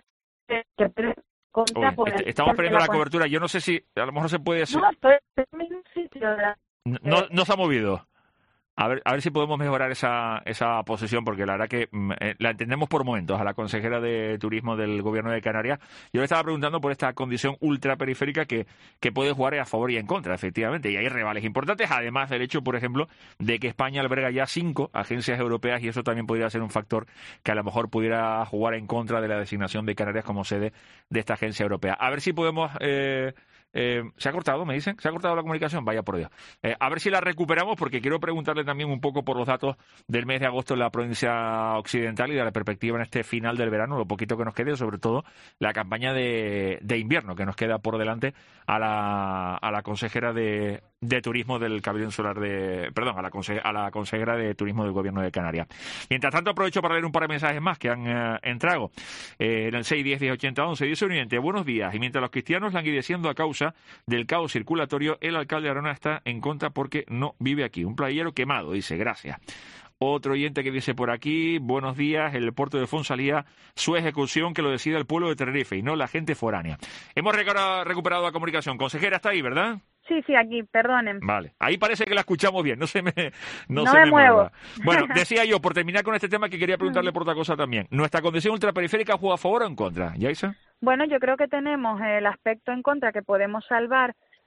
contra, Uy, est estamos perdiendo la, la cobertura. Yo no sé si a lo mejor se puede hacer. No, estoy en un sitio. De la... No, no se ha movido. A ver, a ver si podemos mejorar esa, esa posición, porque la verdad que eh, la entendemos por momentos a la consejera de Turismo del Gobierno de Canarias. Yo le estaba preguntando por esta condición ultraperiférica que, que puede jugar a favor y en contra, efectivamente. Y hay rivales importantes, además del hecho, por ejemplo, de que España alberga ya cinco agencias europeas y eso también podría ser un factor que a lo mejor pudiera jugar en contra de la designación de Canarias como sede de esta agencia europea. A ver si podemos... Eh, Eh, ¿Se ha cortado, me dicen? ¿Se ha cortado la comunicación? Vaya por Dios. Eh, a ver si la recuperamos, porque quiero preguntarle también un poco por los datos del mes de agosto en la provincia occidental y de la perspectiva en este final del verano, lo poquito que nos quede, sobre todo la campaña de, de invierno que nos queda por delante a la, a la consejera de, de Turismo del Cabildo Insular de... Perdón, a la, conse, a la consejera de Turismo del Gobierno de Canarias. Mientras tanto, aprovecho para leer un par de mensajes más que han eh, entrado eh, en el seis diez diez ochenta once. Dice un oyente, buenos días, y mientras los cristianos languideciendo a causa del caos circulatorio, el alcalde de Arona está en contra porque no vive aquí. Un playero quemado, dice, gracias. Otro oyente que dice por aquí, buenos días, el puerto de Fonsalía, su ejecución que lo decida el pueblo de Tenerife y no la gente foránea. Hemos recuperado la comunicación. Consejera, está ahí, ¿verdad? Sí, sí, aquí, perdonen. Vale, ahí parece que la escuchamos bien, no se me no, no se me, me muevo. Mueva. Bueno, decía yo, por terminar con este tema, que quería preguntarle por otra cosa también. ¿Nuestra condición ultraperiférica juega a favor o en contra? ¿Yaisa? Bueno, yo creo que tenemos el aspecto en contra que podemos salvar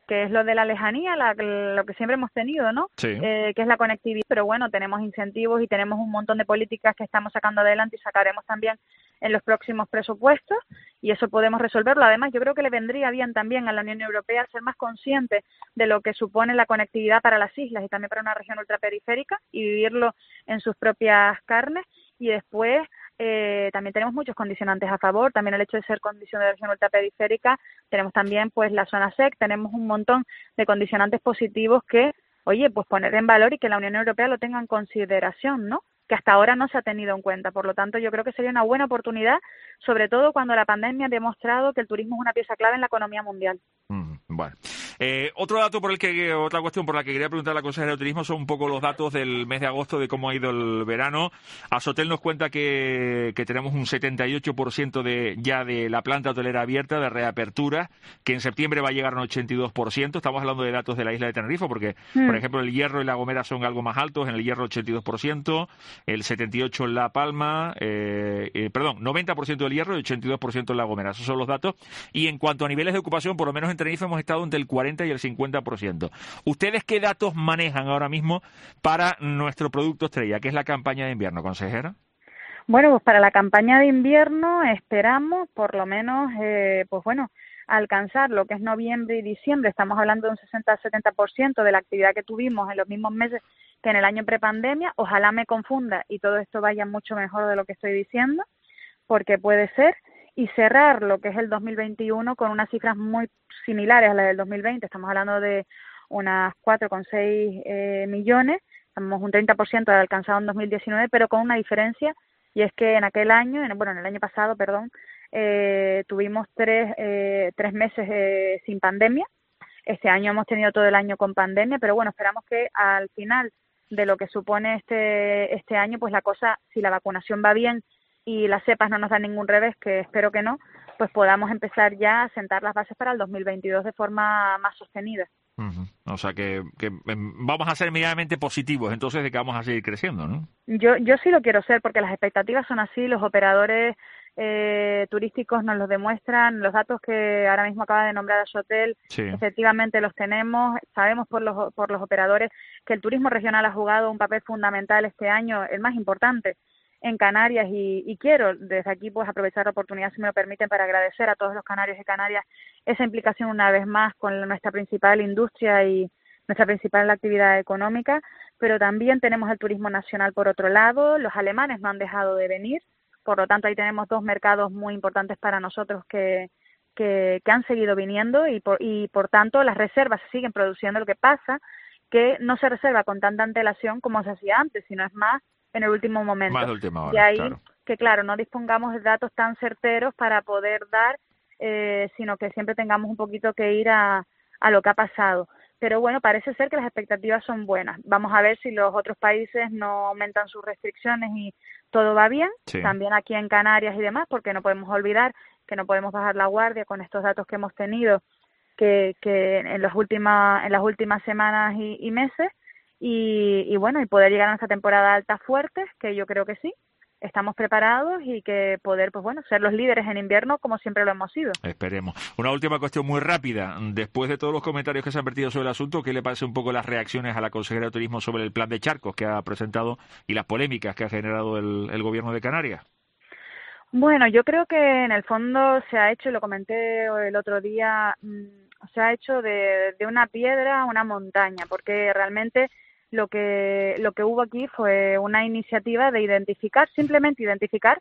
que es lo de la lejanía, la, lo que siempre hemos tenido, ¿no? Sí. Eh, que es la conectividad, pero bueno, tenemos incentivos y tenemos un montón de políticas que estamos sacando adelante y sacaremos también en los próximos presupuestos, y eso podemos resolverlo. Además, yo creo que le vendría bien también a la Unión Europea ser más consciente de lo que supone la conectividad para las islas y también para una región ultraperiférica y vivirlo en sus propias carnes. Y después eh, también tenemos muchos condicionantes a favor, también el hecho de ser condición de región ultraperiférica, tenemos también pues la zona S E C, tenemos un montón de condicionantes positivos que, oye, pues poner en valor y que la Unión Europea lo tenga en consideración, ¿no? Que hasta ahora no se ha tenido en cuenta. Por lo tanto, yo creo que sería una buena oportunidad, sobre todo cuando la pandemia ha demostrado que el turismo es una pieza clave en la economía mundial. Mm, bueno. Eh, otro dato por el que, otra cuestión por la que quería preguntar a la consejera de Turismo son un poco los datos del mes de agosto de cómo ha ido el verano. Asotel nos cuenta que, que tenemos un setenta y ocho por ciento de, ya de la planta hotelera abierta, de reapertura, que en septiembre va a llegar a un ochenta y dos por ciento. Estamos hablando de datos de la isla de Tenerife, porque, mm. por ejemplo, el Hierro y La Gomera son algo más altos. En el Hierro, ochenta y dos por ciento, el setenta y ocho por ciento en La Palma, eh, eh, perdón, noventa por ciento del Hierro y ochenta y dos por ciento en La Gomera. Esos son los datos. Y en cuanto a niveles de ocupación, por lo menos en Tenerife hemos estado entre el cuarenta y el cincuenta por ciento. ¿Ustedes qué datos manejan ahora mismo para nuestro producto estrella, que es la campaña de invierno, consejera? Bueno, pues para la campaña de invierno esperamos por lo menos, eh, pues bueno, alcanzar lo que es noviembre y diciembre. Estamos hablando de un sesenta al setenta por ciento de la actividad que tuvimos en los mismos meses que en el año prepandemia. Ojalá me confunda y todo esto vaya mucho mejor de lo que estoy diciendo, porque puede ser. Y cerrar lo que es el dos mil veintiuno con unas cifras muy similares a las del dos mil veinte. Estamos hablando de unas cuatro coma seis eh, millones, estamos un treinta por ciento de alcanzado en dos mil diecinueve, pero con una diferencia, y es que en aquel año, en, bueno, en el año pasado, perdón, eh, tuvimos tres, eh, tres meses eh, sin pandemia. Este año hemos tenido todo el año con pandemia, pero bueno, esperamos que al final de lo que supone este, este año, pues la cosa, si la vacunación va bien, y las cepas no nos dan ningún revés, que espero que no, pues podamos empezar ya a sentar las bases para el dos mil veintidós de forma más sostenida. Uh-huh. O sea que, que vamos a ser medianamente positivos, entonces, de que vamos a seguir creciendo, ¿no? Yo, yo sí lo quiero ser, porque las expectativas son así, los operadores eh, turísticos nos los demuestran, los datos que ahora mismo acaba de nombrar Asotel, sí. Efectivamente los tenemos, sabemos por los, por los operadores que el turismo regional ha jugado un papel fundamental este año, el más importante, en Canarias, y, y quiero desde aquí pues aprovechar la oportunidad, si me lo permiten, para agradecer a todos los canarios y canarias esa implicación una vez más con nuestra principal industria y nuestra principal actividad económica, pero también tenemos el turismo nacional por otro lado. Los alemanes no han dejado de venir, por lo tanto ahí tenemos dos mercados muy importantes para nosotros que, que, que han seguido viniendo y por, y por tanto las reservas se siguen produciendo. Lo que pasa que no se reserva con tanta antelación como se hacía antes, sino es más en el último momento. Más de última hora, y ahí claro. Que claro, no dispongamos de datos tan certeros para poder dar, eh, sino que siempre tengamos un poquito que ir a, a lo que ha pasado. Pero bueno, parece ser que las expectativas son buenas. Vamos a ver si los otros países no aumentan sus restricciones y todo va bien. Sí. También aquí en Canarias y demás, porque no podemos olvidar que no podemos bajar la guardia con estos datos que hemos tenido que, que en, las últimas, en las últimas semanas y, y meses. Y, y bueno, y poder llegar a nuestra temporada alta fuerte, que yo creo que sí, estamos preparados, y que poder, pues bueno, ser los líderes en invierno como siempre lo hemos sido. Esperemos. Una última cuestión muy rápida. Después de todos los comentarios que se han vertido sobre el asunto, ¿qué le parece un poco las reacciones a la consejera de Turismo sobre el plan de charcos que ha presentado y las polémicas que ha generado el, el gobierno de Canarias? Bueno, yo creo que en el fondo se ha hecho, y lo comenté el otro día, se ha hecho de, de una piedra una montaña, porque realmente Lo que lo que hubo aquí fue una iniciativa de identificar, simplemente identificar,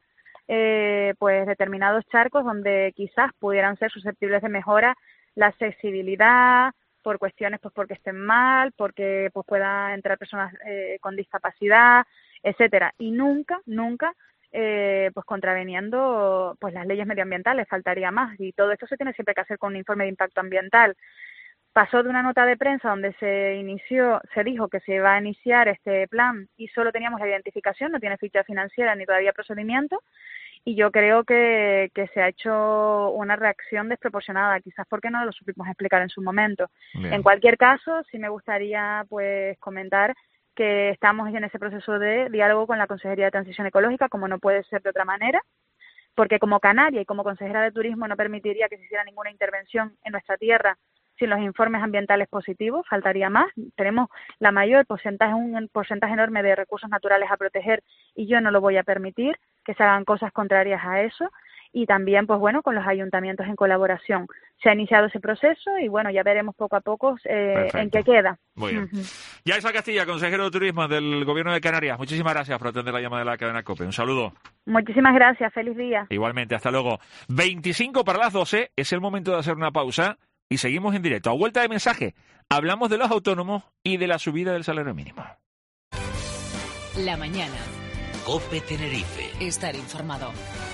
eh, pues determinados charcos donde quizás pudieran ser susceptibles de mejora la accesibilidad, por cuestiones, pues porque estén mal, porque pues puedan entrar personas eh, con discapacidad, etcétera, y nunca, nunca, eh, pues contraveniendo pues las leyes medioambientales, faltaría más, y todo esto se tiene siempre que hacer con un informe de impacto ambiental. Pasó de una nota de prensa donde se inició, se dijo que se iba a iniciar este plan y solo teníamos la identificación, no tiene ficha financiera ni todavía procedimiento, y yo creo que, que se ha hecho una reacción desproporcionada, quizás porque no lo supimos explicar en su momento. Bien. En cualquier caso, sí me gustaría pues comentar que estamos en ese proceso de diálogo con la Consejería de Transición Ecológica, como no puede ser de otra manera, porque como canaria y como consejera de Turismo no permitiría que se hiciera ninguna intervención en nuestra tierra sin los informes ambientales positivos, faltaría más. Tenemos la mayor porcentaje, un porcentaje enorme de recursos naturales a proteger y yo no lo voy a permitir que se hagan cosas contrarias a eso. Y también, pues bueno, con los ayuntamientos en colaboración. Se ha iniciado ese proceso y bueno, ya veremos poco a poco eh, en qué queda. Muy bien. Uh-huh. Yaisa Castilla, consejero de Turismo del Gobierno de Canarias. Muchísimas gracias por atender la llamada de la cadena COPE. Un saludo. Muchísimas gracias. Feliz día. Igualmente, hasta luego. veinticinco para las doce, es el momento de hacer una pausa y seguimos en directo. A vuelta de mensaje, hablamos de los autónomos y de la subida del salario mínimo. La mañana. COPE Tenerife. Estar informado.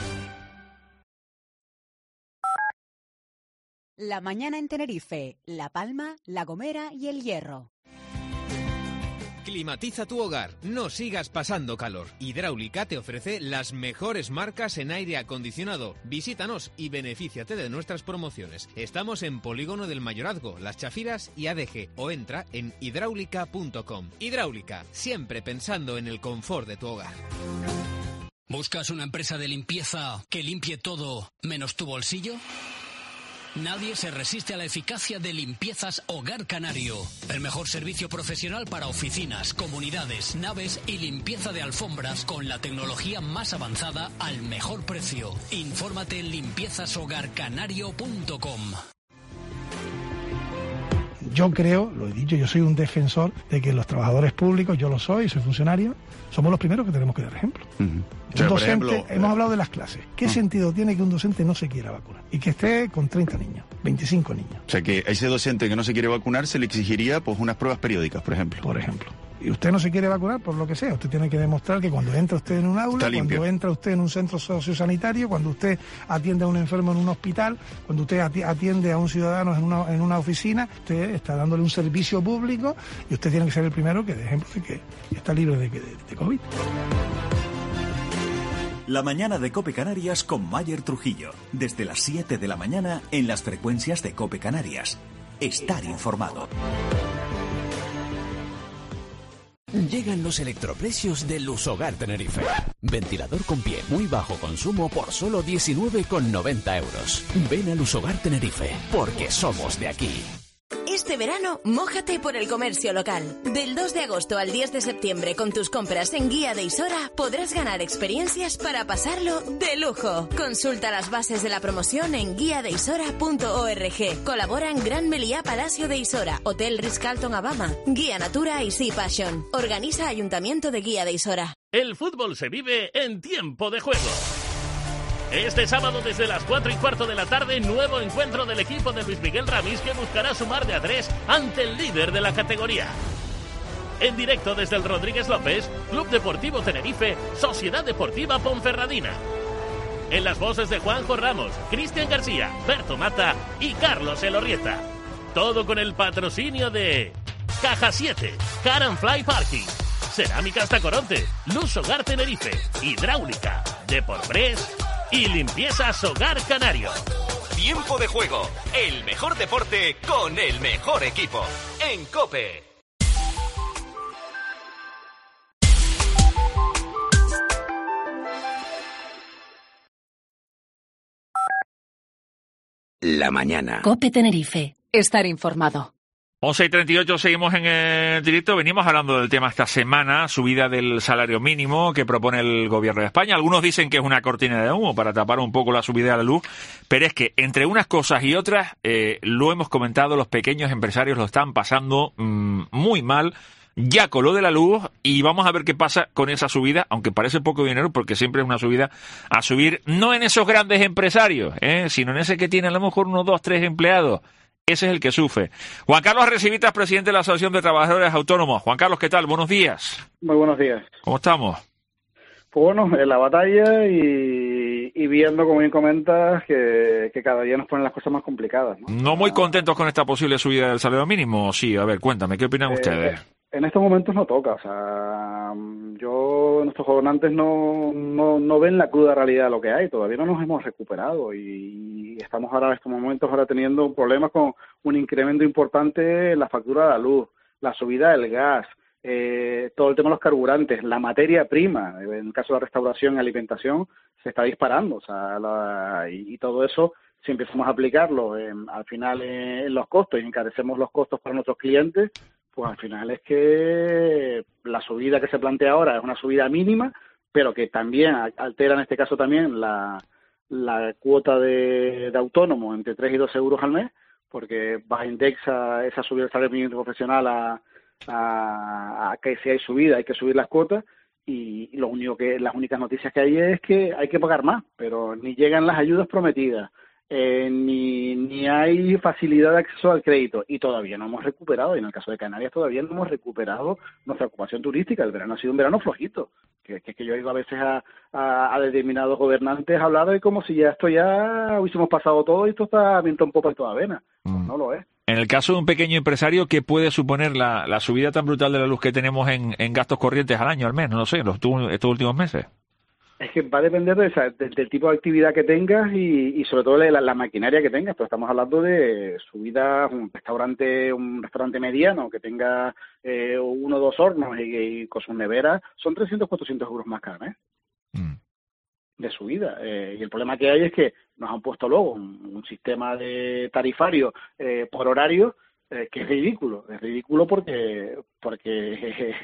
La mañana en Tenerife, La Palma, La Gomera y El Hierro. Climatiza tu hogar, no sigas pasando calor. Hidráulica te ofrece las mejores marcas en aire acondicionado. Visítanos y benefíciate de nuestras promociones. Estamos en Polígono del Mayorazgo, Las Chafiras y A D G o entra en hidráulica punto com. Hidráulica, siempre pensando en el confort de tu hogar. ¿Buscas una empresa de limpieza que limpie todo menos tu bolsillo? Nadie se resiste a la eficacia de Limpiezas Hogar Canario. El mejor servicio profesional para oficinas, comunidades, naves y limpieza de alfombras con la tecnología más avanzada al mejor precio. Infórmate en limpiezas hogar canario punto com. Yo creo, lo he dicho, yo soy un defensor de que los trabajadores públicos, yo lo soy, soy funcionario, somos los primeros que tenemos que dar ejemplo. Uh-huh. Un docente, por ejemplo, hemos hablado de las clases. ¿Qué uh-huh. sentido tiene que un docente no se quiera vacunar? Y que esté con treinta niños, veinticinco niños. O sea, que a ese docente que no se quiere vacunar se le exigiría pues unas pruebas periódicas, por ejemplo. Por ejemplo. Y usted no se quiere vacunar por lo que sea. Usted tiene que demostrar que cuando entra usted en un aula, cuando entra usted en un centro sociosanitario, cuando usted atiende a un enfermo en un hospital, cuando usted atiende a un ciudadano en una, en una oficina, usted está dándole un servicio público y usted tiene que ser el primero que dé ejemplo de que está libre de, de, de COVID. La mañana de COPE Canarias con Mayer Trujillo. Desde las siete de la mañana en las frecuencias de COPE Canarias. Estar informado. Llegan los electroprecios de Lusogar Tenerife. Ventilador con pie, muy bajo consumo por solo diecinueve con noventa euros. Ven a Lusogar Tenerife, porque somos de aquí. Este verano, mójate por el comercio local. Del dos de agosto al diez de septiembre, con tus compras en Guía de Isora, podrás ganar experiencias para pasarlo de lujo. Consulta las bases de la promoción en guía de isora punto org. Colaboran Gran Meliá Palacio de Isora, Hotel Ritz-Carlton Abama, Guía Natura y Sea Passion. Organiza Ayuntamiento de Guía de Isora. El fútbol se vive en tiempo de juego. Este sábado desde las cuatro y cuarto de la tarde, nuevo encuentro del equipo de Luis Miguel Ramis que buscará sumar de a tres ante el líder de la categoría. En directo desde el Rodríguez López, Club Deportivo Tenerife, Sociedad Deportiva Ponferradina. En las voces de Juanjo Ramos, Cristian García, Berto Mata y Carlos Elorrieta. Todo con el patrocinio de Caja siete, Car and Fly Parking, Cerámicas Tacoronte, Luz Hogar Tenerife, Hidráulica, Deporpress y Limpiezas Hogar Canario. Tiempo de juego, el mejor deporte con el mejor equipo. En COPE. La mañana. COPE Tenerife. Estar informado. once y treinta y ocho, seguimos en el directo. Venimos hablando del tema esta semana, subida del salario mínimo que propone el Gobierno de España. Algunos dicen que es una cortina de humo para tapar un poco la subida de la luz, pero es que entre unas cosas y otras, eh, lo hemos comentado, los pequeños empresarios lo están pasando mmm, muy mal, ya con lo de la luz, y vamos a ver qué pasa con esa subida, aunque parece poco dinero, porque siempre es una subida a subir, no en esos grandes empresarios, eh, sino en ese que tiene a lo mejor unos dos, tres empleados. Ese es el que sufre. Juan Carlos Arrecibitas, presidente de la Asociación de Trabajadores Autónomos. Juan Carlos, ¿qué tal? Buenos días. Muy buenos días. ¿Cómo estamos? Pues bueno, en la batalla y, y viendo, como bien comentas, que, que cada día nos ponen las cosas más complicadas, ¿no? No muy contentos con esta posible subida del salario mínimo. Sí, a ver, cuéntame, ¿qué opinan eh, ustedes? En estos momentos no toca, o sea, yo, nuestros gobernantes no, no, no ven la cruda realidad de lo que hay, todavía no nos hemos recuperado y estamos ahora en estos momentos ahora teniendo problemas con un incremento importante en la factura de la luz, la subida del gas, eh, todo el tema de los carburantes, la materia prima, en el caso de la restauración y alimentación, se está disparando, o sea, la, y, y todo eso si empezamos a aplicarlo en, al final en, en los costos y encarecemos los costos para nuestros clientes, pues al final es que la subida que se plantea ahora es una subida mínima, pero que también altera en este caso también la, la cuota de, de autónomo entre tres y dos euros al mes, porque va indexa esa subida del salario mínimo profesional a, a, a que si hay subida hay que subir las cuotas, y, y lo único que las únicas noticias que hay es que hay que pagar más, pero ni llegan las ayudas prometidas. Eh, ni, ni hay facilidad de acceso al crédito, y todavía no hemos recuperado, y en el caso de Canarias todavía no hemos recuperado nuestra ocupación turística. El verano ha sido un verano flojito, que, que, que yo he ido a veces a, a, a determinados gobernantes hablar de como si ya esto ya hubiésemos pasado todo y esto está viento en popa y toda vena. Pues no lo es. En el caso de un pequeño empresario, ¿qué puede suponer la, la subida tan brutal de la luz que tenemos en, en gastos corrientes al año, al mes? No lo sé, los, estos últimos meses. Es que va a depender de esa, de, del tipo de actividad que tengas y, y sobre todo de la, la maquinaria que tengas. Pero estamos hablando de subidas, un restaurante un restaurante mediano que tenga eh, uno o dos hornos y, y con sus neveras, son trescientos, cuatrocientos euros más cada mes mm. de subida. Eh, y el problema que hay es que nos han puesto luego un, un sistema de tarifario eh, por horario, eh, que es ridículo. Es ridículo porque porque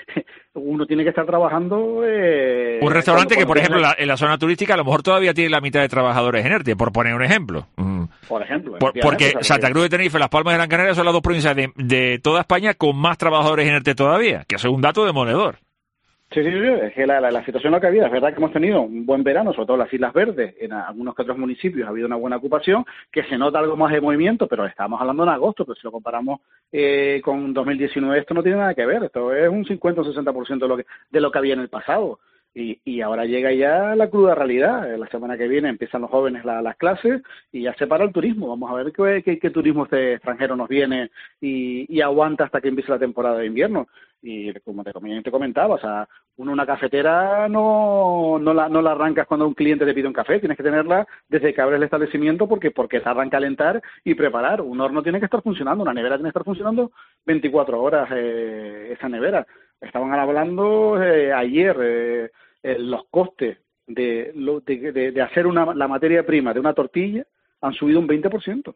uno tiene que estar trabajando... Eh, un restaurante que, por ejemplo, la, en la zona turística a lo mejor todavía tiene la mitad de trabajadores en ERTE, por poner un ejemplo. Mm. Por ejemplo. Por, porque Santa Cruz de Tenerife y Las Palmas de Gran Canaria son las dos provincias de, de toda España con más trabajadores en ERTE todavía, que eso es un dato demoledor. Sí, sí, sí, es que la, la, la situación lo que había, es verdad que hemos tenido un buen verano, sobre todo en las Islas Verdes, en algunos que otros municipios ha habido una buena ocupación, que se nota algo más de movimiento, pero estábamos hablando en agosto, pero si lo comparamos eh, con dos mil diecinueve, esto no tiene nada que ver, esto es un cincuenta o sesenta por ciento de lo que, de lo que había en el pasado. Y, y ahora llega ya la cruda realidad. La semana que viene empiezan los jóvenes la, las clases y ya se para el turismo. Vamos a ver qué, qué, qué turismo este extranjero nos viene y, y aguanta hasta que empiece la temporada de invierno. Y como te, te comentaba, o sea, uno una cafetera no no la, no la arrancas cuando un cliente te pide un café, tienes que tenerla desde que abres el establecimiento porque porque tardan en calentar y preparar. Un horno tiene que estar funcionando, una nevera tiene que estar funcionando veinticuatro horas eh, esa nevera. Estaban hablando eh, ayer eh, eh, los costes de, de, de, de hacer una, la materia prima de una tortilla han subido un veinte por ciento.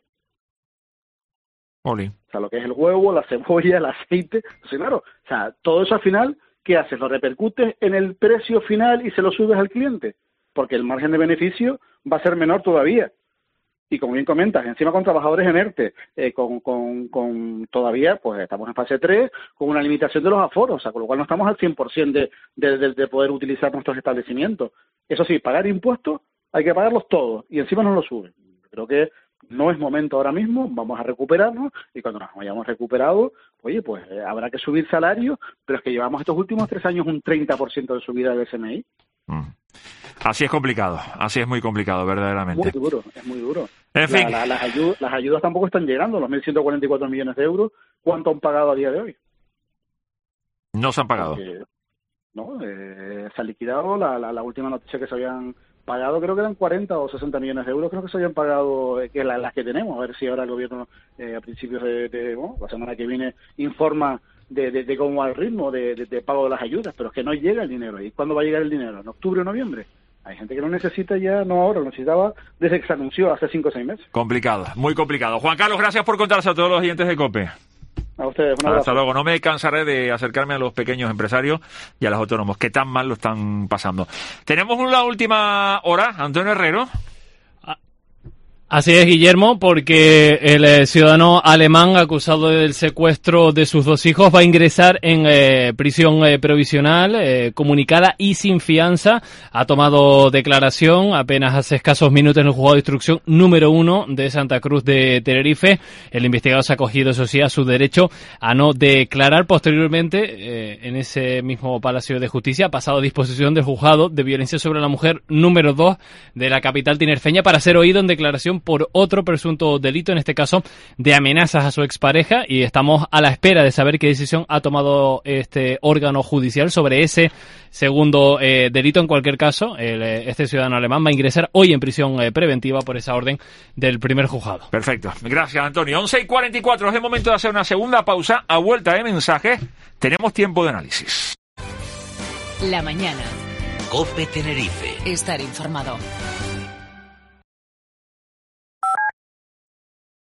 Oli. O sea, lo que es el huevo, la cebolla, el aceite. Entonces, claro, o sea, todo eso al final, ¿qué haces? Lo repercutes en el precio final y se lo subes al cliente, porque el margen de beneficio va a ser menor todavía. Y como bien comentas, encima con trabajadores en ERTE, eh, con, con, con todavía, pues estamos en fase tres, con una limitación de los aforos, o sea, con lo cual no estamos al cien por ciento de, de, de, de poder utilizar nuestros establecimientos. Eso sí, pagar impuestos hay que pagarlos todos, y encima nos lo suben. Creo que no es momento ahora mismo, vamos a recuperarnos, y cuando nos hayamos recuperado, oye, pues eh, habrá que subir salarios, pero es que llevamos estos últimos tres años un treinta por ciento de subida del S M I. Mm. Así es complicado, así es muy complicado, verdaderamente. Muy duro, es muy duro. En fin. La, la, las, ayudas, las ayudas tampoco están llegando, los mil ciento cuarenta y cuatro millones de euros, ¿cuánto han pagado a día de hoy? No se han pagado. Porque, no, eh, se ha liquidado, la, la, la última noticia que se habían pagado, creo que eran cuarenta o sesenta millones de euros, creo que se habían pagado, eh, que la, las que tenemos, a ver si ahora el gobierno eh, a principios de, de bueno, la semana que viene informa de, de, de cómo va el ritmo de, de, de pago de las ayudas, pero es que no llega el dinero. ¿Y cuándo va a llegar el dinero? ¿En octubre o noviembre? Hay gente que lo necesita ya, no ahora, lo necesitaba desde que se anunció hace cinco o seis meses. Complicado, muy complicado. Juan Carlos, gracias por contarse a todos los oyentes de COPE. A ustedes, un abrazo. Hasta luego. No me cansaré de acercarme a los pequeños empresarios y a los autónomos, que tan mal lo están pasando. Tenemos una última hora, Antonio Herrero. Así es, Guillermo, porque el eh, ciudadano alemán acusado del secuestro de sus dos hijos va a ingresar en eh, prisión eh, provisional, eh, comunicada y sin fianza. Ha tomado declaración apenas hace escasos minutos en el juzgado de instrucción número uno de Santa Cruz de Tenerife. El investigado se ha acogido, eso sí, a su derecho a no declarar. Posteriormente, eh, en ese mismo Palacio de Justicia, ha pasado a disposición del juzgado de violencia sobre la mujer número dos de la capital tinerfeña para ser oído en declaración por otro presunto delito, en este caso de amenazas a su expareja, y estamos a la espera de saber qué decisión ha tomado este órgano judicial sobre ese segundo eh, delito. En cualquier caso, el, este ciudadano alemán va a ingresar hoy en prisión eh, preventiva por esa orden del primer juzgado. Perfecto, gracias, Antonio. once y cuarenta y cuatro, es el momento de hacer una segunda pausa. A vuelta de mensajes tenemos tiempo de análisis. La mañana. COPE Tenerife. Estar informado.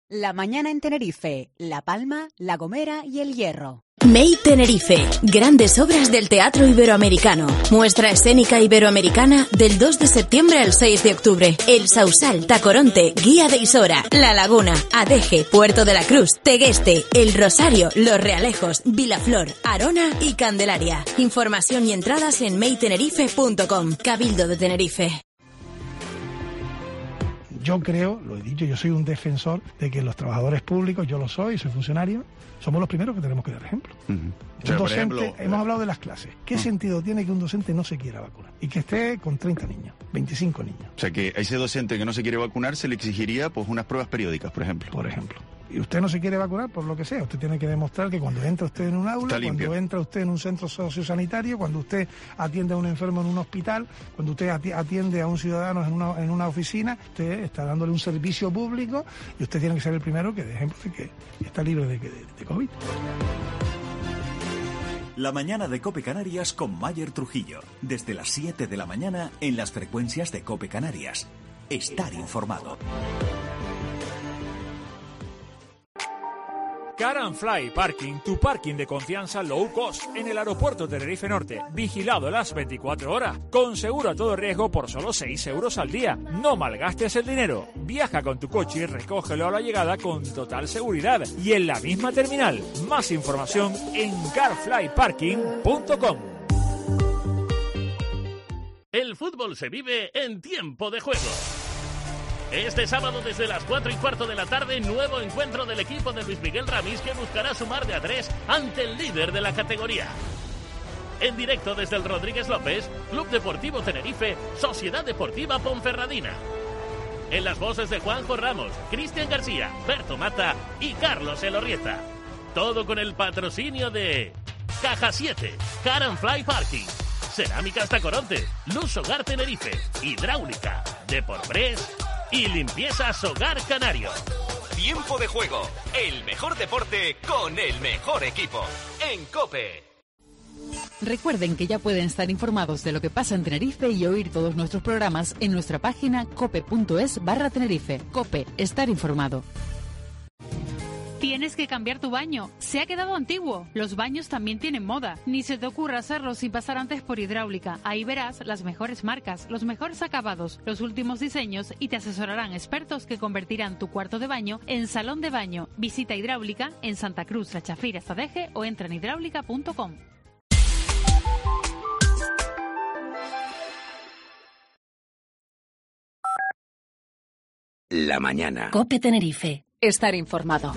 La mañana en Tenerife, La Palma, La Gomera y El Hierro. May Tenerife, grandes obras del teatro iberoamericano. Muestra escénica iberoamericana del dos de septiembre al seis de octubre. El Sausal, Tacoronte, Guía de Isora, La Laguna, Adeje, Puerto de la Cruz, Tegueste, El Rosario, Los Realejos, Vilaflor, Arona y Candelaria. Información y entradas en may tenerife punto com. Cabildo de Tenerife. Yo creo, lo he dicho, yo soy un defensor de que los trabajadores públicos, yo lo soy, soy funcionario, somos los primeros que tenemos que dar ejemplo. Uh-huh. Un o sea, docente, ejemplo, hemos hablado de las clases. ¿Qué uh-huh. sentido tiene que un docente no se quiera vacunar? Y que esté con treinta niños, veinticinco niños. O sea, que a ese docente que no se quiere vacunar se le exigiría pues unas pruebas periódicas, por ejemplo. Por ejemplo. Y usted no se quiere vacunar por lo que sea. Usted tiene que demostrar que cuando entra usted en un aula, cuando entra usted en un centro sociosanitario, cuando usted atiende a un enfermo en un hospital, cuando usted atiende a un ciudadano en una, en una oficina, usted está dándole un servicio público y usted tiene que ser el primero que dé ejemplo de que está libre de, de, de COVID. La mañana de COPE Canarias con Mayer Trujillo. Desde las siete de la mañana en las frecuencias de COPE Canarias. Estar informado. Car and Fly Parking, tu parking de confianza low cost en el aeropuerto Tenerife Norte, vigilado las veinticuatro horas, con seguro a todo riesgo por solo seis euros al día. No malgastes el dinero, viaja con tu coche y recógelo a la llegada con total seguridad y en la misma terminal. Más información en car fly parking punto com. El fútbol se vive en tiempo de juego. Este sábado desde las cuatro y cuarto de la tarde, nuevo encuentro del equipo de Luis Miguel Ramis que buscará sumar de a tres ante el líder de la categoría. En directo desde el Rodríguez López, Club Deportivo Tenerife, Sociedad Deportiva Ponferradina. En las voces de Juanjo Ramos, Cristian García, Berto Mata y Carlos Elorrieta. Todo con el patrocinio de Caja siete, Car and Fly Parking, Cerámicas Tacoronte, Luz Hogar Tenerife, Hidráulica, Deporpress y Limpiezas Hogar Canario. Tiempo de juego, el mejor deporte con el mejor equipo. En COPE. Recuerden que ya pueden estar informados de lo que pasa en Tenerife y oír todos nuestros programas en nuestra página cope.es barra Tenerife. COPE, estar informado. Tienes que cambiar tu baño. Se ha quedado antiguo. Los baños también tienen moda. Ni se te ocurra hacerlo sin pasar antes por Hidráulica. Ahí verás las mejores marcas, los mejores acabados, los últimos diseños y te asesorarán expertos que convertirán tu cuarto de baño en salón de baño. Visita Hidráulica en Santa Cruz, La Chafira, Sadeje o entra en hidráulica punto com. La mañana. COPE Tenerife. Estar informado.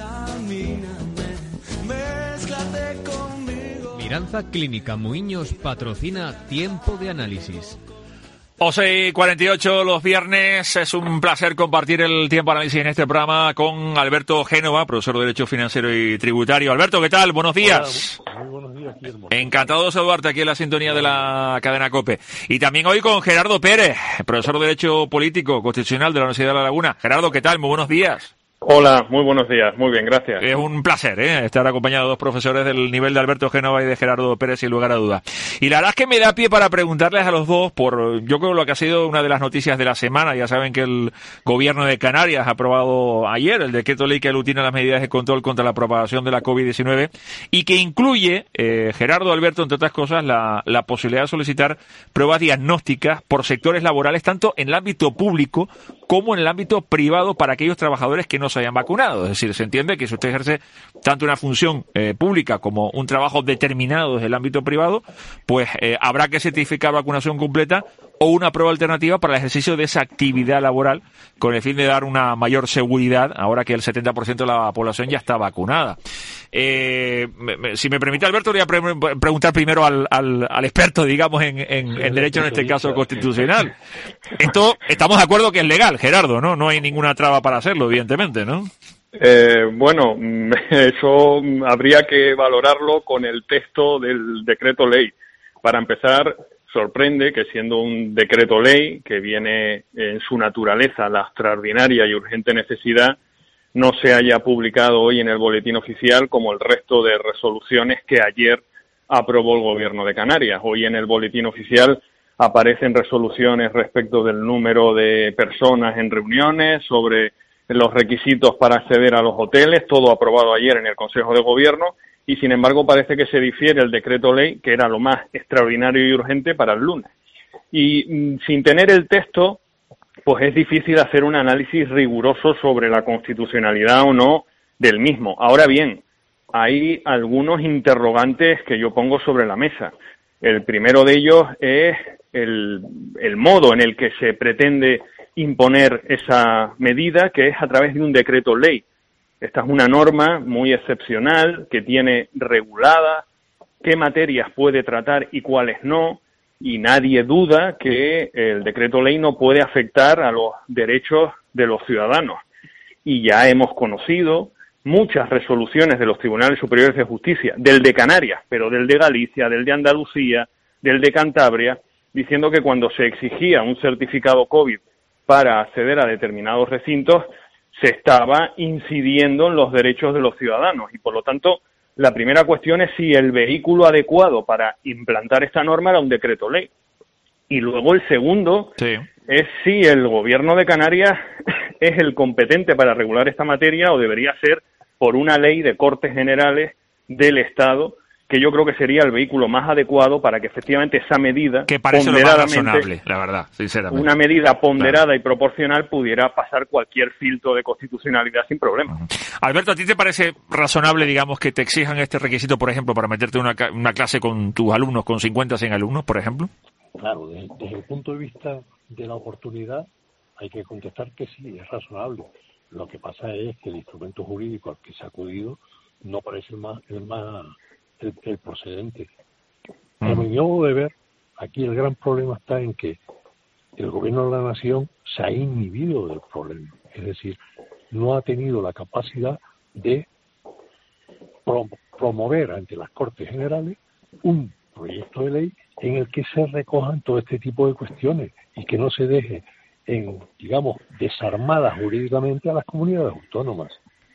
Miranza Clínica Muiños patrocina Tiempo de Análisis. once y cuarenta y ocho los viernes. Es un placer compartir el tiempo de análisis en este programa con Alberto Génova, profesor de Derecho Financiero y Tributario. Alberto, ¿qué tal? Buenos días. Hola, muy buenos días, Guillermo. Encantado de saludarte aquí en la sintonía de la cadena COPE. Y también hoy con Gerardo Pérez, profesor de Derecho Político Constitucional de la Universidad de La Laguna. Gerardo, ¿qué tal? Muy buenos días. Hola, muy buenos días, muy bien, gracias. Es un placer ¿eh? estar acompañado de dos profesores del nivel de Alberto Génova y de Gerardo Pérez, sin lugar a duda. Y la verdad es que me da pie para preguntarles a los dos por, yo creo, lo que ha sido una de las noticias de la semana. Ya saben que el gobierno de Canarias ha aprobado ayer el decreto ley que aglutina las medidas de control contra la propagación de la COVID diecinueve y que incluye, eh, Gerardo, Alberto, entre otras cosas, la, la posibilidad de solicitar pruebas diagnósticas por sectores laborales, tanto en el ámbito público como en el ámbito privado para aquellos trabajadores que no se hayan vacunado. Es decir, se entiende que si usted ejerce tanto una función eh, pública como un trabajo determinado desde el ámbito privado, pues eh, habrá que certificar vacunación completa o una prueba alternativa para el ejercicio de esa actividad laboral con el fin de dar una mayor seguridad ahora que el setenta por ciento de la población ya está vacunada. Eh, me, si me permite, Alberto, voy a pre preguntar primero al, al, al experto, digamos, en, en, en derecho, en este caso constitucional. Esto, estamos de acuerdo que es legal, Gerardo, ¿no? No hay ninguna traba para hacerlo, evidentemente, ¿no? Eh, bueno, eso habría que valorarlo con el texto del decreto ley. Para empezar, sorprende que siendo un decreto ley que viene en su naturaleza la extraordinaria y urgente necesidad, no se haya publicado hoy en el boletín oficial como el resto de resoluciones que ayer aprobó el Gobierno de Canarias. Hoy en el boletín oficial aparecen resoluciones respecto del número de personas en reuniones, sobre los requisitos para acceder a los hoteles, todo aprobado ayer en el Consejo de Gobierno, y sin embargo parece que se difiere el decreto ley, que era lo más extraordinario y urgente, para el lunes. Y mm, sin tener el texto, pues es difícil hacer un análisis riguroso sobre la constitucionalidad o no del mismo. Ahora bien, hay algunos interrogantes que yo pongo sobre la mesa. El primero de ellos es el, el modo en el que se pretende imponer esa medida, que es a través de un decreto ley. Esta es una norma muy excepcional que tiene regulada qué materias puede tratar y cuáles no, y nadie duda que el decreto ley no puede afectar a los derechos de los ciudadanos. Y ya hemos conocido muchas resoluciones de los tribunales superiores de justicia, del de Canarias, pero del de Galicia, del de Andalucía, del de Cantabria, diciendo que cuando se exigía un certificado COVID para acceder a determinados recintos, se estaba incidiendo en los derechos de los ciudadanos. Y por lo tanto, la primera cuestión es si el vehículo adecuado para implantar esta norma era un decreto ley. Y luego el segundo sí. es si el gobierno de Canarias es el competente para regular esta materia o debería ser por una ley de Cortes Generales del Estado, que yo creo que sería el vehículo más adecuado para que efectivamente esa medida, que parece lo más razonable, la verdad, sinceramente, una medida ponderada claro. y proporcional pudiera pasar cualquier filtro de constitucionalidad sin problema. Uh-huh. Alberto, ¿a ti te parece razonable, digamos, que te exijan este requisito, por ejemplo, para meterte en una, una clase con tus alumnos, con cincuenta, cien alumnos, por ejemplo? Claro, desde, desde el punto de vista de la oportunidad hay que contestar que sí, es razonable. Lo que pasa es que el instrumento jurídico al que se ha acudido no parece el más, el más el, el procedente. Mm. A mi modo de ver, aquí el gran problema está en que el gobierno de la nación se ha inhibido del problema. Es decir, no ha tenido la capacidad de pro, promover ante las Cortes Generales un proyecto de ley en el que se recojan todo este tipo de cuestiones y que no se deje en, digamos, desarmadas jurídicamente a las comunidades autónomas.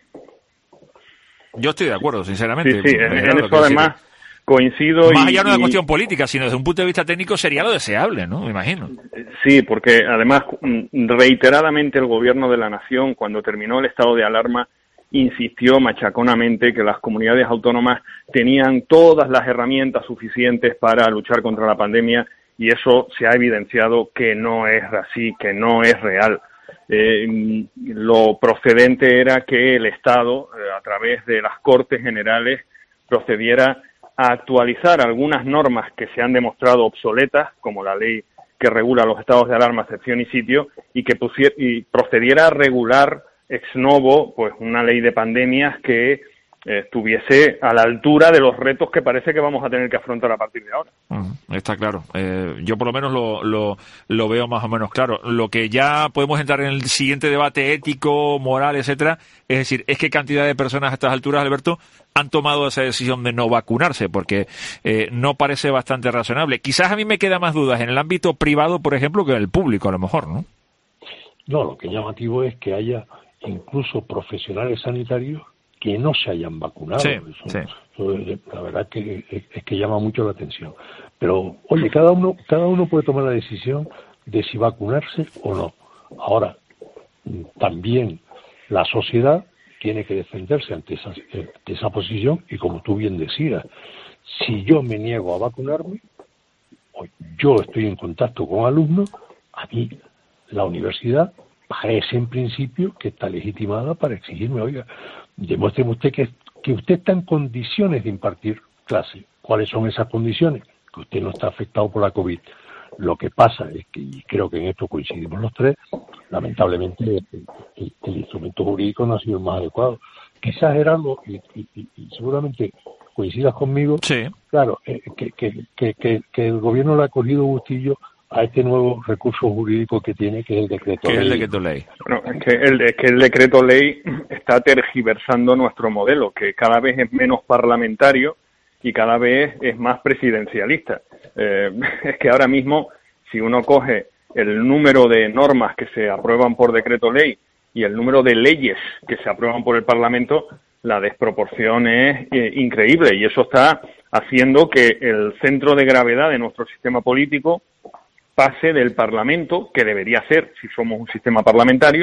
Yo estoy de acuerdo, sinceramente. Sí, sí, en, en eso además coincido. Más allá y, no de una y... cuestión política, sino desde un punto de vista técnico sería lo deseable, ¿no? Me imagino. Sí, porque además reiteradamente el gobierno de la nación, cuando terminó el estado de alarma, insistió machaconamente que las comunidades autónomas tenían todas las herramientas suficientes para luchar contra la pandemia, y eso se ha evidenciado que no es así, que no es real. Eh, lo procedente era que el Estado, eh, a través de las Cortes Generales, procediera a actualizar algunas normas que se han demostrado obsoletas, como la ley que regula los estados de alarma, excepción y sitio, y que pusiera, y procediera a regular ex novo, pues una ley de pandemias que eh, estuviese a la altura de los retos que parece que vamos a tener que afrontar a partir de ahora. Uh, está claro. Eh, yo por lo menos lo, lo, lo veo más o menos claro. Lo que ya podemos entrar en el siguiente debate ético, moral, etcétera, es decir, es qué cantidad de personas a estas alturas, Alberto, han tomado esa decisión de no vacunarse, porque eh, no parece bastante razonable. Quizás a mí me quedan más dudas en el ámbito privado, por ejemplo, que en el público, a lo mejor, ¿no? No, lo que es llamativo es que haya incluso profesionales sanitarios que no se hayan vacunado. Sí, eso, sí. Eso, la verdad que es, es que llama mucho la atención. Pero, oye, cada uno, cada uno puede tomar la decisión de si vacunarse o no. Ahora, también la sociedad tiene que defenderse ante esa, ante esa posición, y como tú bien decías, si yo me niego a vacunarme, o yo estoy en contacto con alumnos, a mí la universidad parece en principio que está legitimada para exigirme, oiga, demuéstreme usted que, que usted está en condiciones de impartir clase. ¿Cuáles son esas condiciones? Que usted no está afectado por la COVID. Lo que pasa es que, y creo que en esto coincidimos los tres, lamentablemente el, el, el instrumento jurídico no ha sido el más adecuado. Quizás, Gerardo, y, y, y, y seguramente coincidas conmigo, sí. Claro, eh, que, que, que, que, que el gobierno le ha cogido gustillo a este nuevo recurso jurídico que tiene, que es el decreto ley. ¿Qué es el decreto ley? Bueno, es que el, es que el decreto ley está tergiversando nuestro modelo, que cada vez es menos parlamentario y cada vez es más presidencialista. Eh, es que ahora mismo, si uno coge el número de normas que se aprueban por decreto ley y el número de leyes que se aprueban por el Parlamento, la desproporción es eh, increíble, y eso está haciendo que el centro de gravedad de nuestro sistema político pase del Parlamento, que debería ser, si somos un sistema parlamentario,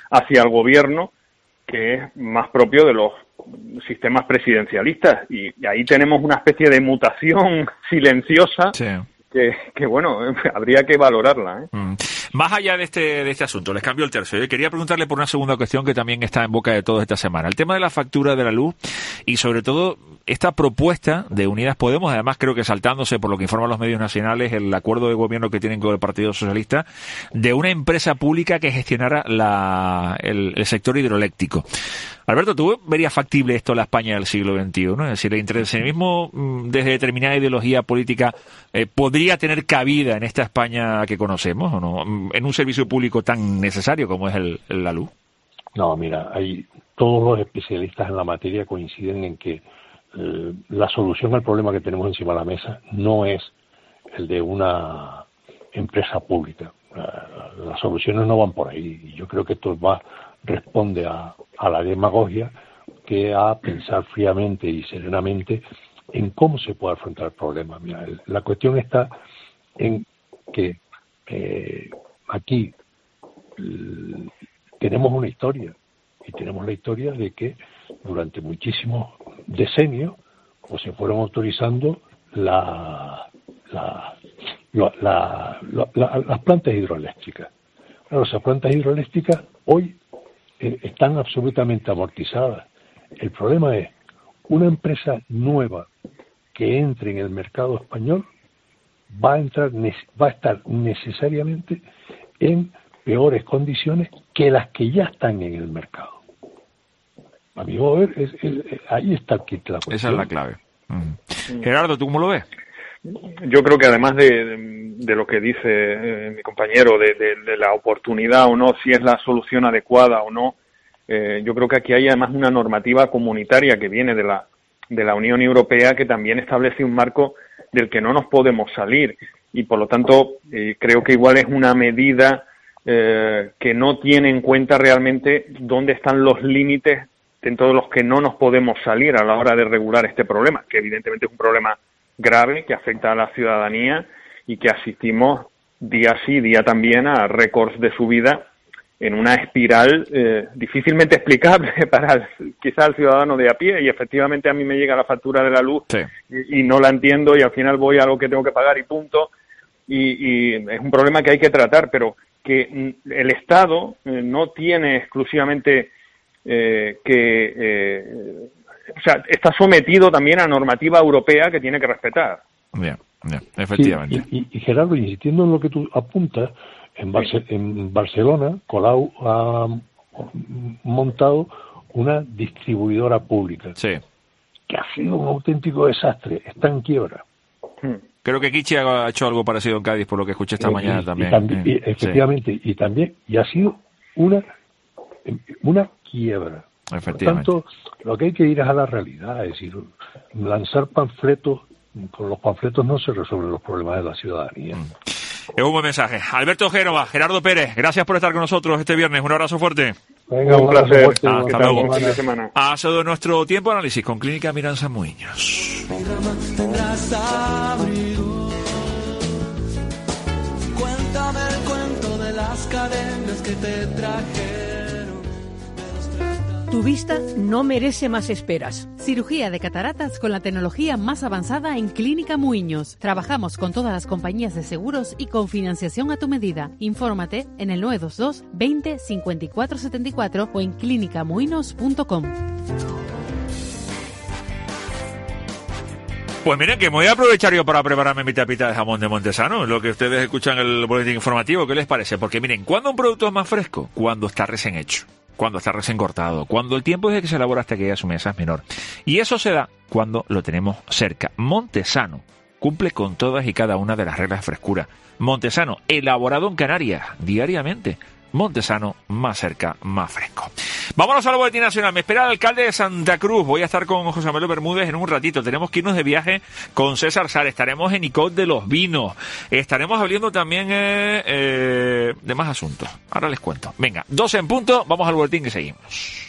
hacia el gobierno, que es más propio de los sistemas presidencialistas. Y, y ahí tenemos una especie de mutación silenciosa. Sí. Que, que, bueno, habría que valorarla, ¿eh? Mm. Más allá de este de este asunto, les cambio el tercio. Yo quería preguntarle por una segunda cuestión que también está en boca de todos esta semana. El tema de la factura de la luz y, sobre todo, esta propuesta de Unidas Podemos, además creo que saltándose, por lo que informan los medios nacionales, el acuerdo de gobierno que tienen con el Partido Socialista, de una empresa pública que gestionara la, el, el sector hidroeléctrico. Alberto, ¿tú verías factible esto en la España del siglo veintiuno? Es decir, el intervencionismo desde determinada ideología política eh, podría tener cabida en esta España que conocemos, ¿o no? En un servicio público tan necesario como es el, el la luz. No, mira, hay todos los especialistas en la materia coinciden en que eh, la solución al problema que tenemos encima de la mesa no es el de una empresa pública. Uh, las soluciones no van por ahí. Y yo creo que esto va responde a, a la demagogia que a pensar fríamente y serenamente en cómo se puede afrontar el problema. Mira, el, la cuestión está en que eh, aquí l, tenemos una historia y tenemos la historia de que durante muchísimos decenios pues se fueron autorizando la, la, la, la, la, la, las plantas hidroeléctricas. Claro, esas plantas hidroeléctricas hoy eh, están absolutamente amortizadas. El problema es una empresa nueva que entre en el mercado español va a entrar, va a estar necesariamente en peores condiciones que las que ya están en el mercado. A mi modo de ver, es, es, es, ahí está el kit de la cuestión. Esa es la clave. Mm. Gerardo, ¿tú cómo lo ves? Yo creo que además de, de, de lo que dice eh, mi compañero, de, de, de la oportunidad o no, si es la solución adecuada o no, eh, yo creo que aquí hay además una normativa comunitaria que viene de la, de la Unión Europea que también establece un marco del que no nos podemos salir y por lo tanto eh, creo que igual es una medida eh, que no tiene en cuenta realmente dónde están los límites dentro de los que no nos podemos salir a la hora de regular este problema, que evidentemente es un problema grave que afecta a la ciudadanía y que asistimos día sí, día también a récords de subida en una espiral eh, difícilmente explicable para el, quizá el ciudadano de a pie y efectivamente a mí me llega la factura de la luz sí. y, y no la entiendo y al final voy a lo que tengo que pagar y punto y, y es un problema que hay que tratar pero que el Estado eh, no tiene exclusivamente eh, que eh, o sea, está sometido también a normativa europea que tiene que respetar. Bien, bien, efectivamente. Sí, y, y, y Gerardo, insistiendo en lo que tú apuntas, en, Barce- sí. en Barcelona, Colau ha montado una distribuidora pública. Sí. Que ha sido un auténtico desastre, está en quiebra. Creo que Kichi ha hecho algo parecido en Cádiz, por lo que escuché esta eh, mañana y, también. Y también sí. y efectivamente, y también, y ha sido una, una quiebra. Por tanto, lo que hay que ir es a la realidad, es decir, lanzar panfletos, con los panfletos no se resuelven los problemas de la ciudadanía. Mm. Es un buen mensaje. Alberto Génova, Gerardo Pérez, gracias por estar con nosotros este viernes. Un abrazo fuerte. Venga, un, un placer. Fuerte, Hasta luego. Fin de semana. Ha sido nuestro tiempo de análisis con Clínica Miranza Muñoz. Cuéntame el cuento de las cadenas que te traje. Tu vista no merece más esperas. Cirugía de cataratas con la tecnología más avanzada en Clínica Muñoz. Trabajamos con todas las compañías de seguros y con financiación a tu medida. Infórmate en el nueve dos dos, veinte, cincuenta y cuatro setenta y cuatro o en clínica muinos punto com. Pues miren que me voy a aprovechar yo para prepararme mi tapita de jamón de Montesano, lo que ustedes escuchan en el boletín informativo. ¿Qué les parece? Porque miren, ¿cuándo un producto es más fresco? Cuando está recién hecho. Cuando está recién cortado, cuando el tiempo desde que se elabora hasta que llega a su mesa es menor. Y eso se da cuando lo tenemos cerca. Montesano cumple con todas y cada una de las reglas de frescura. Montesano, elaborado en Canarias, diariamente. Montesano, más cerca, más fresco. Vámonos al boletín nacional. Me espera el alcalde de Santa Cruz. Voy a estar con José Manuel Bermúdez en un ratito. Tenemos que irnos de viaje con César Sar. Estaremos en Icod de los Vinos. Estaremos hablando también eh, eh, de más asuntos. Ahora les cuento. Venga, doce en punto. Vamos al boletín que seguimos.